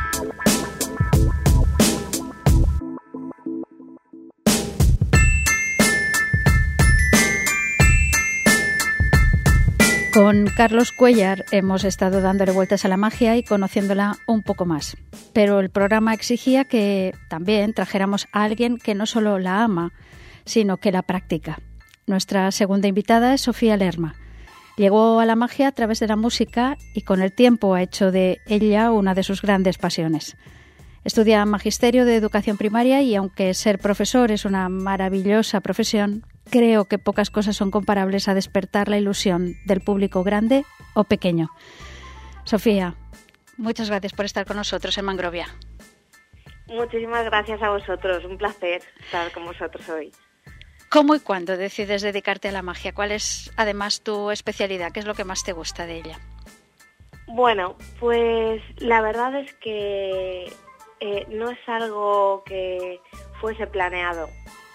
Speaker 2: Con Carlos Cuéllar hemos estado dándole vueltas a la magia y conociéndola un poco más. Pero el programa exigía que también trajéramos a alguien que no solo la ama, sino que la practica. Nuestra segunda invitada es Sofía Lerma. Llegó a la magia a través de la música y con el tiempo ha hecho de ella una de sus grandes pasiones. Estudia Magisterio de Educación Primaria y aunque ser profesor es una maravillosa profesión, creo que pocas cosas son comparables a despertar la ilusión del público grande o pequeño. Sofía, muchas gracias por estar con nosotros en Mangrovia.
Speaker 16: Muchísimas gracias a vosotros, un placer estar con vosotros hoy.
Speaker 2: ¿Cómo y cuándo decides dedicarte a la magia? ¿Cuál es además tu especialidad? ¿Qué es lo que más te gusta de ella?
Speaker 16: Bueno, pues la verdad es que no es algo que fuese planeado.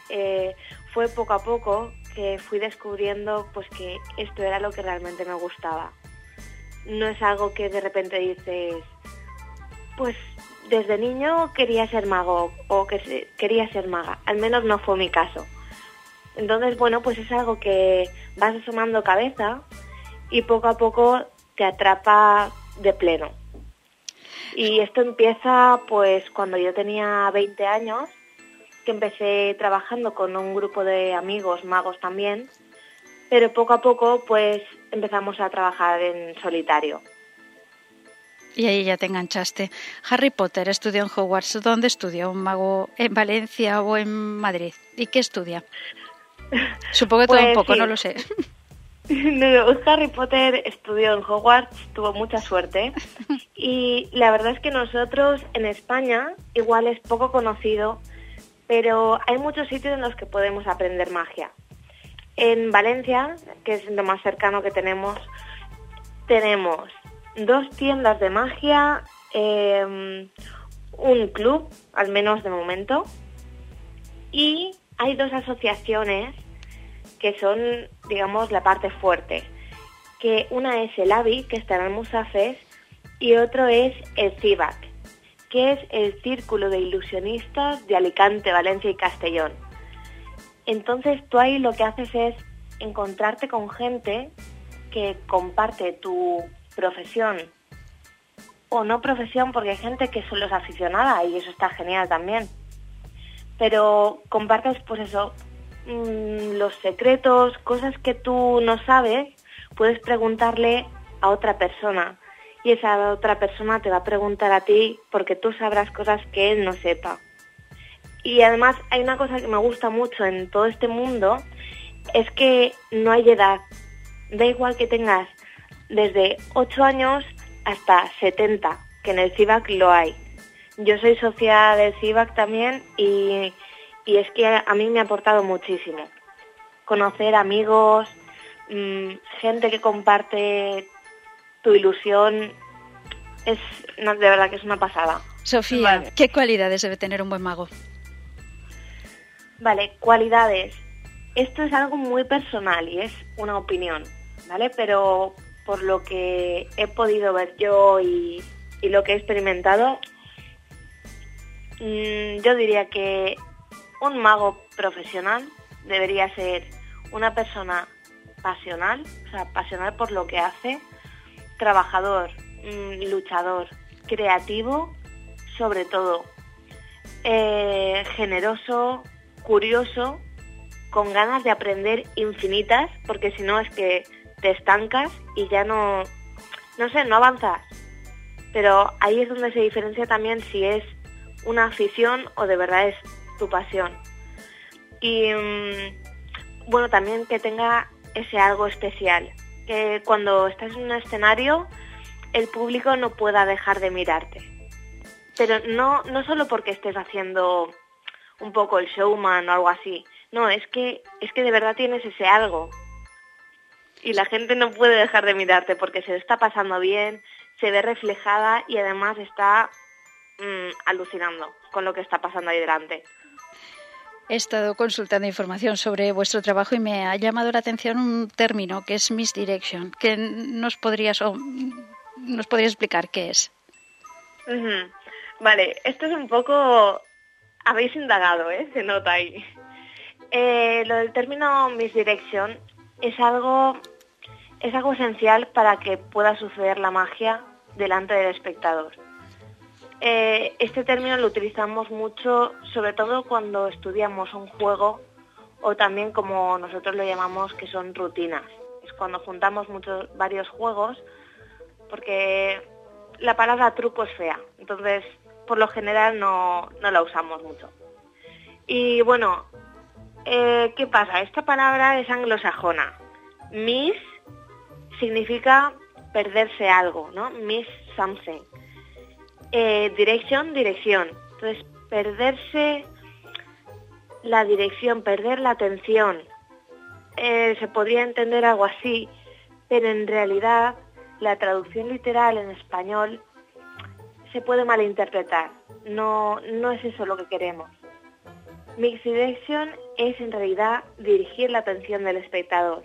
Speaker 16: Fue poco a poco que fui descubriendo pues que esto era lo que realmente me gustaba. No es algo que de repente dices, pues desde niño quería ser mago o que quería ser maga. Al menos no fue mi caso. Entonces, bueno, pues es algo que vas asomando cabeza y poco a poco te atrapa de pleno. Y esto empieza pues cuando yo tenía 20 años, que empecé trabajando con un grupo de amigos magos también, pero poco a poco pues empezamos a trabajar en solitario.
Speaker 2: Y ahí ya te enganchaste. Harry Potter estudió en Hogwarts. ¿Dónde estudió? ¿Un mago en Valencia o en Madrid? ¿Y qué estudia? Supongo que todo un poco, sí. No lo sé.
Speaker 16: No, Harry Potter estudió en Hogwarts, tuvo mucha suerte. Y la verdad es que nosotros en España igual es poco conocido, pero hay muchos sitios en los que podemos aprender magia. En Valencia, que es lo más cercano que tenemos 2 tiendas de magia, un club, al menos de momento, y hay 2 asociaciones que son, digamos, la parte fuerte, que una es el AVI, que está en Almusafes, y otro es el CIVAC, que es el Círculo de Ilusionistas de Alicante, Valencia y Castellón. Entonces tú ahí lo que haces es encontrarte con gente que comparte tu profesión, o no profesión, porque hay gente que solo es aficionada y eso está genial también. Pero compartes, pues eso, los secretos, cosas que tú no sabes, puedes preguntarle a otra persona. Y esa otra persona te va a preguntar a ti porque tú sabrás cosas que él no sepa. Y además hay una cosa que me gusta mucho en todo este mundo, es que no hay edad. Da igual que tengas desde 8 años hasta 70, que en el CIVAC lo hay. Yo soy socia del CIVAC también y es que a mí me ha aportado muchísimo. Conocer amigos, gente que comparte tu ilusión, de verdad que es una pasada.
Speaker 2: Sofía, vale. ¿Qué cualidades debe tener un buen mago?
Speaker 16: Vale, cualidades. Esto es algo muy personal y es una opinión, ¿vale? Pero por lo que he podido ver yo y lo que he experimentado, yo diría que un mago profesional debería ser una persona pasional, o sea, pasional por lo que hace, trabajador, luchador, creativo, sobre todo generoso, curioso, con ganas de aprender infinitas, porque si no es que te estancas y ya no avanzas. Pero ahí es donde se diferencia también si es una afición o de verdad es tu pasión. Y bueno, también que tenga ese algo especial, que cuando estás en un escenario el público no pueda dejar de mirarte. Pero no solo porque estés haciendo un poco el showman o algo así. No, es que de verdad tienes ese algo. Y la gente no puede dejar de mirarte porque se le está pasando bien, se ve reflejada y además está alucinando con lo que está pasando ahí delante.
Speaker 2: He estado consultando información sobre vuestro trabajo y me ha llamado la atención un término que es misdirection, que nos podrías explicar qué es.
Speaker 16: Uh-huh. Vale, esto es un poco... Habéis indagado, se nota ahí. Lo del término misdirection es algo esencial para que pueda suceder la magia delante del espectador. Este término lo utilizamos mucho, sobre todo cuando estudiamos un juego o también, como nosotros lo llamamos, que son rutinas. Es cuando juntamos varios juegos, porque la palabra truco es fea, entonces por lo general no la usamos mucho. Y bueno, ¿qué pasa? Esta palabra es anglosajona. Miss significa perderse algo, ¿no? Miss something. Dirección. Entonces, perderse la dirección, perder la atención. Se podría entender algo así, pero en realidad la traducción literal en español se puede malinterpretar. No es eso lo que queremos. Misdirection es en realidad dirigir la atención del espectador.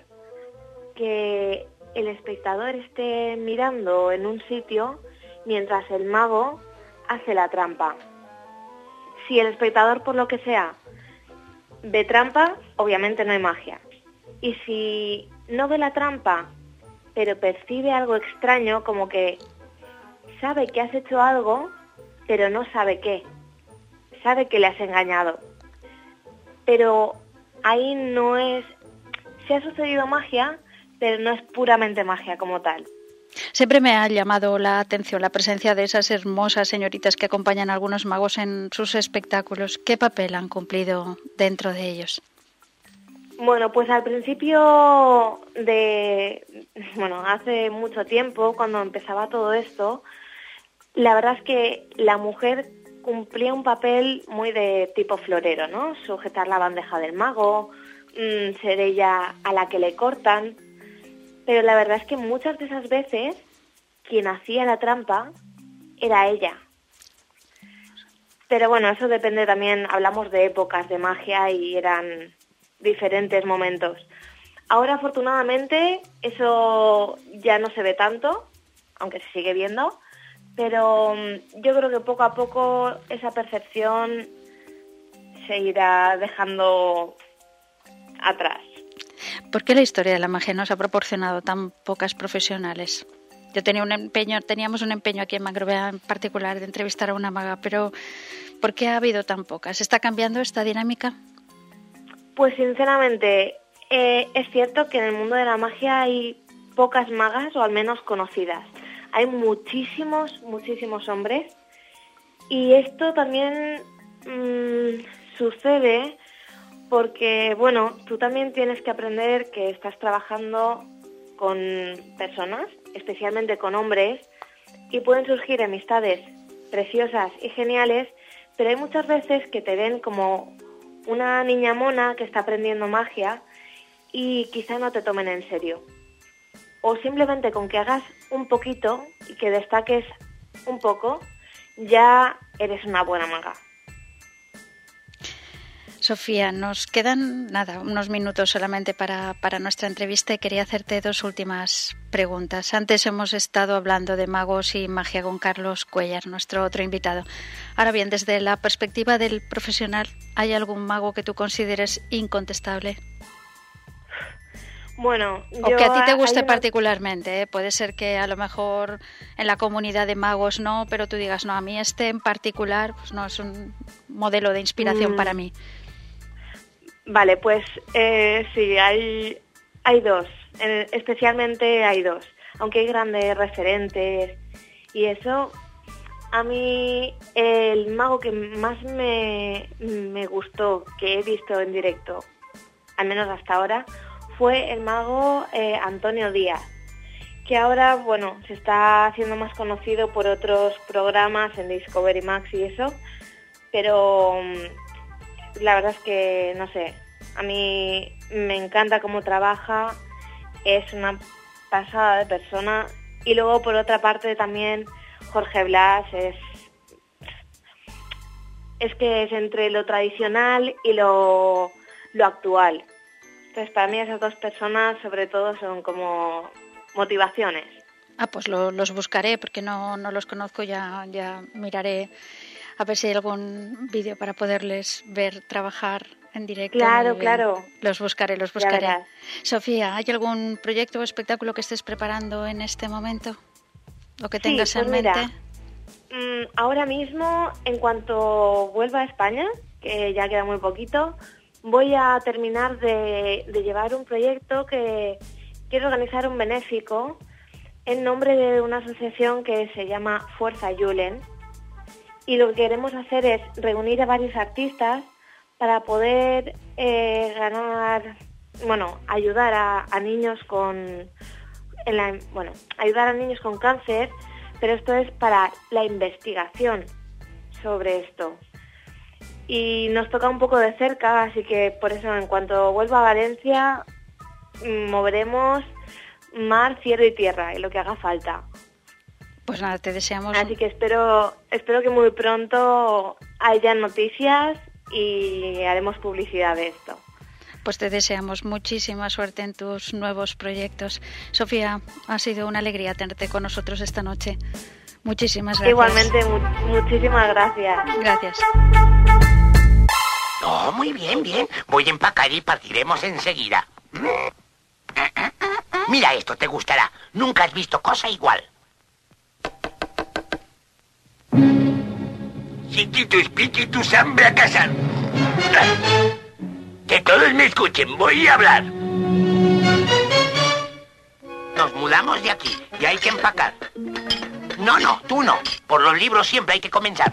Speaker 16: Que el espectador esté mirando en un sitio mientras el mago hace la trampa. Si el espectador, por lo que sea, ve trampa, obviamente no hay magia. Y si no ve la trampa, pero percibe algo extraño, como que sabe que has hecho algo, pero no sabe qué. Sabe que le has engañado. Pero ahí no es... Se ha sucedido magia, pero no es puramente magia como tal.
Speaker 2: Siempre me ha llamado la atención la presencia de esas hermosas señoritas que acompañan a algunos magos en sus espectáculos. ¿Qué papel han cumplido dentro de ellos?
Speaker 16: Bueno, pues al principio hace mucho tiempo, cuando empezaba todo esto, la verdad es que la mujer cumplía un papel muy de tipo florero, ¿no? Sujetar la bandeja del mago, ser ella a la que le cortan. Pero la verdad es que muchas de esas veces quien hacía la trampa era ella. Pero bueno, eso depende también, hablamos de épocas de magia y eran diferentes momentos. Ahora afortunadamente eso ya no se ve tanto, aunque se sigue viendo, pero yo creo que poco a poco esa percepción se irá dejando atrás.
Speaker 2: ¿Por qué la historia de la magia nos ha proporcionado tan pocas profesionales? Teníamos un empeño aquí en Mangrovea en particular de entrevistar a una maga, pero ¿por qué ha habido tan pocas? ¿Está cambiando esta dinámica?
Speaker 16: Pues sinceramente, es cierto que en el mundo de la magia hay pocas magas, o al menos conocidas. Hay muchísimos hombres, y esto también sucede porque, bueno, tú también tienes que aprender que estás trabajando con personas, especialmente con hombres, y pueden surgir amistades preciosas y geniales, pero hay muchas veces que te ven como una niña mona que está aprendiendo magia y quizá no te tomen en serio. O simplemente con que hagas un poquito y que destaques un poco, ya eres una buena maga.
Speaker 2: Sofía, nos quedan unos minutos solamente para nuestra entrevista y quería hacerte dos últimas preguntas. Antes hemos estado hablando de magos y magia con Carlos Cuéllar, nuestro otro invitado. Ahora bien, desde la perspectiva del profesional, ¿hay algún mago que tú consideres incontestable?
Speaker 16: Bueno,
Speaker 2: o que a ti te guste
Speaker 16: hay una-
Speaker 2: particularmente, ¿eh? Puede ser que a lo mejor en la comunidad de magos no, pero tú digas, no, a mí este en particular pues no es un modelo de inspiración para mí.
Speaker 16: Vale, pues sí, hay dos, especialmente hay dos, aunque hay grandes referentes y eso. A mí el mago que más me gustó, que he visto en directo, al menos hasta ahora, fue el mago Antonio Díaz, que ahora, bueno, se está haciendo más conocido por otros programas en Discovery Max y eso, pero la verdad es que, no sé, a mí me encanta cómo trabaja, es una pasada de persona. Y luego, por otra parte, también Jorge Blas es que es entre lo tradicional y lo actual. Entonces, para mí esas dos personas, sobre todo, son como motivaciones.
Speaker 2: Ah, pues los buscaré porque no los conozco, ya miraré a ver si hay algún vídeo para poderles ver trabajar en directo.
Speaker 16: Claro, claro.
Speaker 2: Los buscaré.
Speaker 16: verás.
Speaker 2: Sofía, ¿hay algún proyecto o espectáculo que estés preparando en este momento? ¿O que
Speaker 16: Sí,
Speaker 2: tengas
Speaker 16: pues
Speaker 2: en mente?
Speaker 16: mira, ahora mismo, en cuanto vuelva a España, que ya queda muy poquito, voy a terminar de llevar un proyecto que quiero organizar, un benéfico, en nombre de una asociación que se llama Fuerza Julen. Y lo que queremos hacer es reunir a varios artistas para poder ayudar a niños ayudar a niños con cáncer, pero esto es para la investigación sobre esto. Y nos toca un poco de cerca, así que por eso en cuanto vuelva a Valencia moveremos mar, cielo y tierra y lo que haga falta.
Speaker 2: Pues nada, te deseamos.
Speaker 16: Así que espero que muy pronto haya noticias y haremos publicidad de esto.
Speaker 2: Pues te deseamos muchísima suerte en tus nuevos proyectos. Sofía, ha sido una alegría tenerte con nosotros esta noche. Muchísimas gracias.
Speaker 16: Igualmente, muchísimas gracias.
Speaker 2: Gracias.
Speaker 12: No, muy bien, bien. Voy a empacar y partiremos enseguida. Mira esto, te gustará. Nunca has visto cosa igual. Chiquito espíritu hambre a casar. Que todos me escuchen, voy a hablar. Nos mudamos de aquí y hay que empacar. No, tú no. Por los libros siempre hay que comenzar.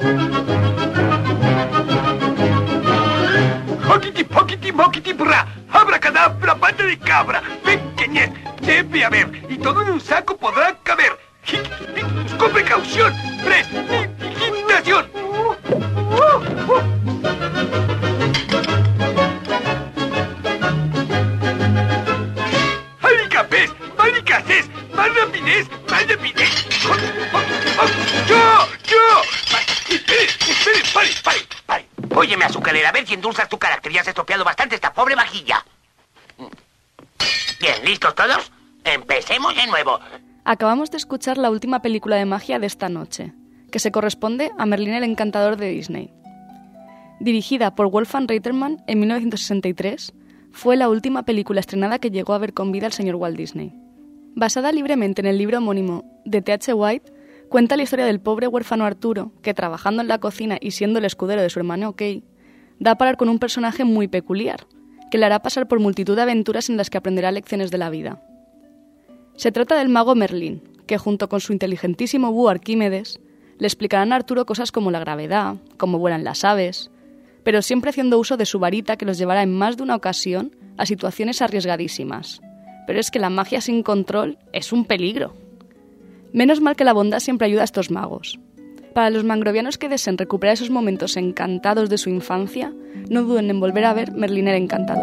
Speaker 9: Hoquiti, poquiti, moquiti, burra. Abracadabra, pata de cabra. Pequeñez, debe haber. Y todo en un saco podrá caber. Con precaución. Prestigitación. Alicapés, malicacés, más rapidez. Yo. Espere, pare.
Speaker 12: Óyeme, azucarera, a ver si endulzas tu carácter. Ya has estropeado bastante esta pobre vajilla. Bien, ¿listos todos? Empecemos de nuevo.
Speaker 10: Acabamos de escuchar la última película de magia de esta noche, que se corresponde a Merlín el Encantador de Disney. Dirigida por Wolfgang Reitherman en 1963, fue la última película estrenada que llegó a ver con vida el señor Walt Disney. Basada libremente en el libro homónimo de T.H. White, cuenta la historia del pobre huérfano Arturo, que trabajando en la cocina y siendo el escudero de su hermano Kay, da a parar con un personaje muy peculiar, que le hará pasar por multitud de aventuras en las que aprenderá lecciones de la vida. Se trata del mago Merlín, que junto con su inteligentísimo búho Arquímedes, le explicarán a Arturo cosas como la gravedad, cómo vuelan las aves, pero siempre haciendo uso de su varita que los llevará en más de una ocasión a situaciones arriesgadísimas. Pero es que la magia sin control es un peligro. Menos mal que la bondad siempre ayuda a estos magos. Para los mangrovianos que deseen recuperar esos momentos encantados de su infancia, no duden en volver a ver Merlín el Encantador.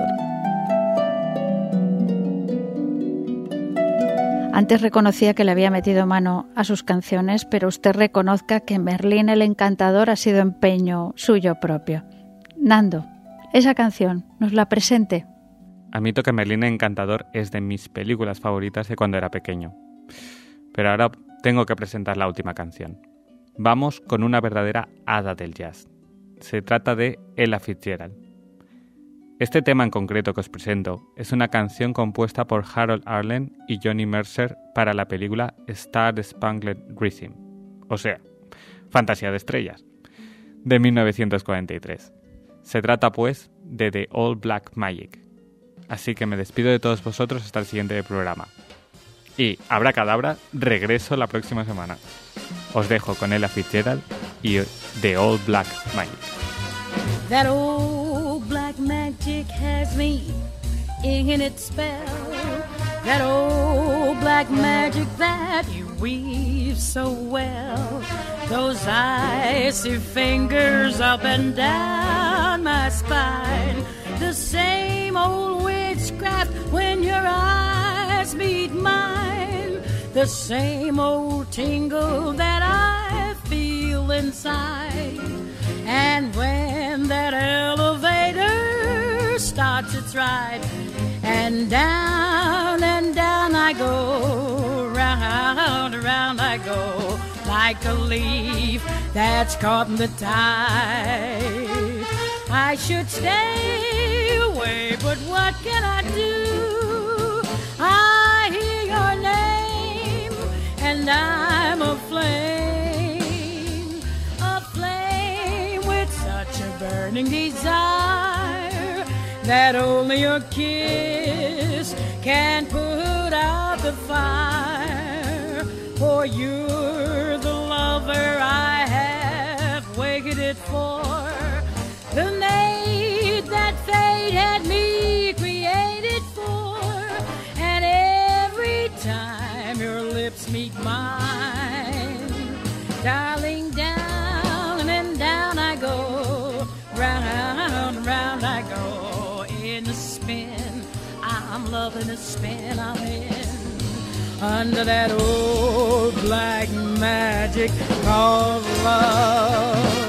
Speaker 2: Antes reconocía que le había metido mano a sus canciones, pero usted reconozca que Merlín el Encantador ha sido empeño suyo propio. Nando, esa canción, nos la presente.
Speaker 3: Admito que Merlín el Encantador es de mis películas favoritas de cuando era pequeño. Pero ahora tengo que presentar la última canción. Vamos con una verdadera hada del jazz. Se trata de Ella Fitzgerald. Este tema en concreto que os presento es una canción compuesta por Harold Arlen y Johnny Mercer para la película Star Spangled Rhythm, o sea, Fantasía de Estrellas, de 1943. Se trata, pues, de The Old Black Magic. Así que me despido de todos vosotros hasta el siguiente programa. Y, abracadabra, regreso la próxima semana. Os dejo con Ella Fitzgerald y The Old Black Magic.
Speaker 1: That old black magic has me in its spell. That old black magic that you weave so well. Those icy fingers up and down my spine. The same old witchcraft when your eyes meet mine. The same old tingle that I feel inside. And when that elevator starts its ride, and down I go, round I go, like a leaf that's caught in the tide. I should stay away, but what can I do? I hear your name, and I'm aflame with such a burning desire that only your kiss can put out the fire. For you're the lover I have waited for, the mate that fate had me created for. And every time your lips meet mine, darling, down and down I go, round I go, in a spin. I'm loving the spin I'm in, under that old black magic called love.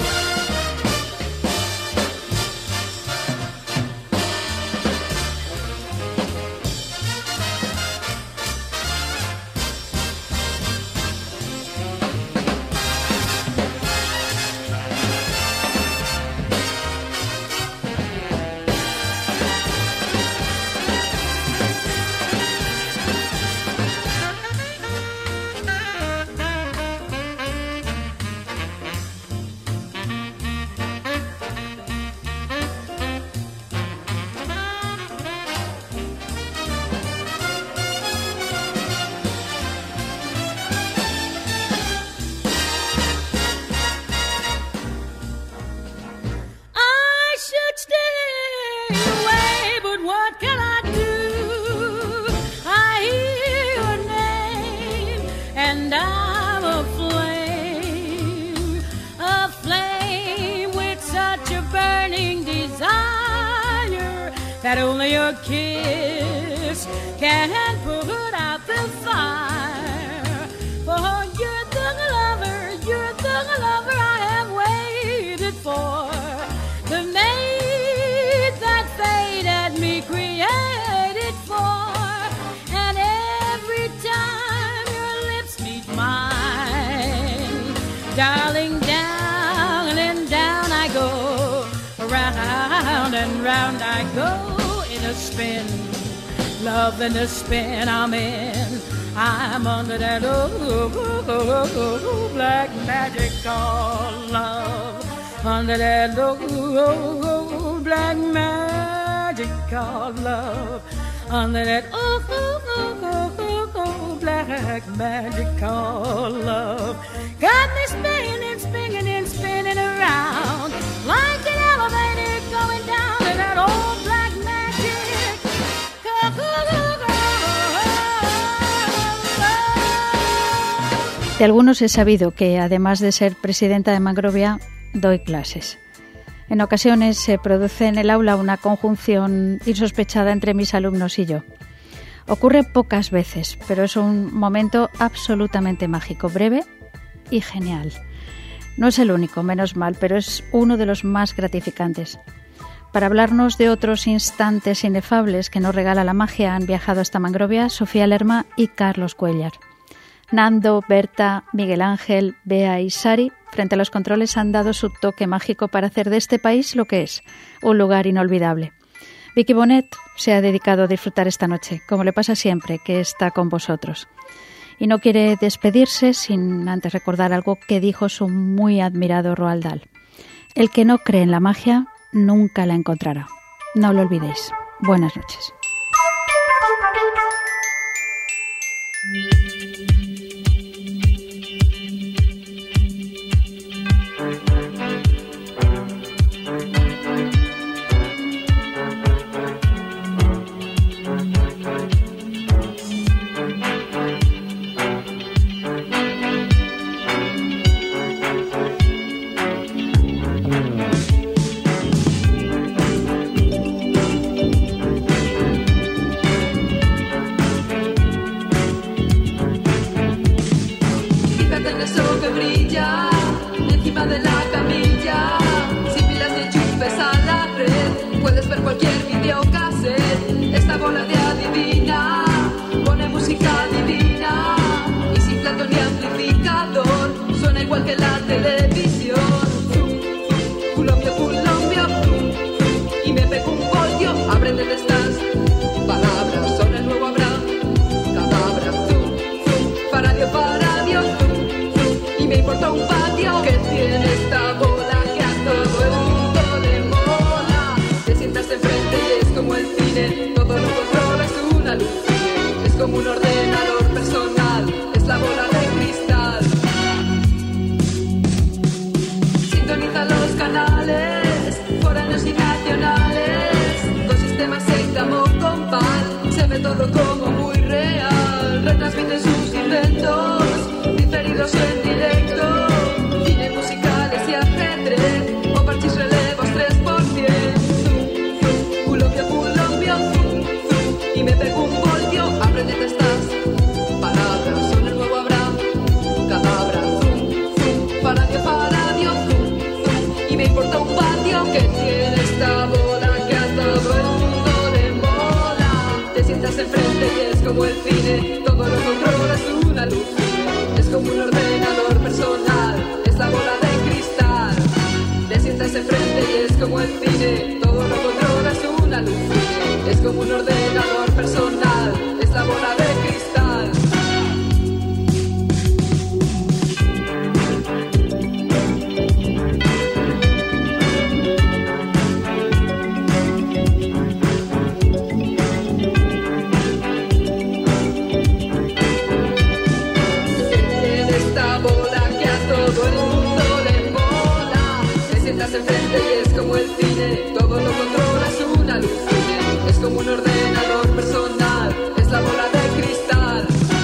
Speaker 1: That only your kiss can put out the fire. For you're the lover I have waited for, the mate that fate had me created for. And every time your lips meet mine, darling, down and down I go, round and round I go. A spin, love in the spin I'm in. I'm under that old black magic called love. Under that old black magic called love. Under that old black magic called love. Got me spinning, spinning and spinning around like an elevator going down to that old black magic.
Speaker 2: De algunos he sabido que, además de ser presidenta de Mangrovia, doy clases. En ocasiones se produce en el aula una conjunción insospechada entre mis alumnos y yo. Ocurre pocas veces, pero es un momento absolutamente mágico, breve y genial. No es el único, menos mal, pero es uno de los más gratificantes. Para hablarnos de otros instantes inefables que nos regala la magia han viajado hasta Mangrovia Sofía Lerma y Carlos Cuellar. Nando, Berta, Miguel Ángel, Bea y Sari, frente a los controles, han dado su toque mágico para hacer de este país lo que es, un lugar inolvidable. Vicky Bonet se ha dedicado a disfrutar esta noche, como le pasa siempre que está con vosotros. Y no quiere despedirse sin antes recordar algo que dijo su muy admirado Roald Dahl. El que no cree en la magia nunca la encontrará. No lo olvidéis. Buenas noches.
Speaker 17: Como el cine, todo lo controla, es una luz. Es como un ordenador personal, es la bola de cristal. Te sientas enfrente y es como el cine, todo lo controla, es una luz. Es como un ordenador personal, es la bola de cristal. Enfrente y es como el cine, todo lo controla, es una luz. Es como un ordenador personal, es la bola de cristal.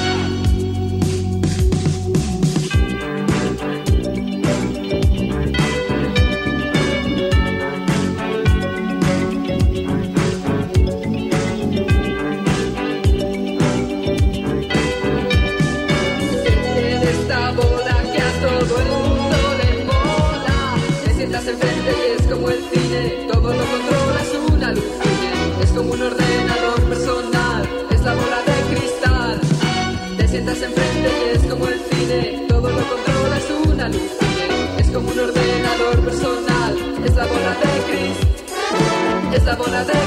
Speaker 17: En esta bola que a todo el mundo le mola, te sientas enfrente y es como el cine, todo lo controla, es una luz. Es como un ordenador personal, es la bola de cristal. Te sientas enfrente y es como el cine, todo lo controla, es una luz. Es como un ordenador personal, es la bola de cristal. Es la bola de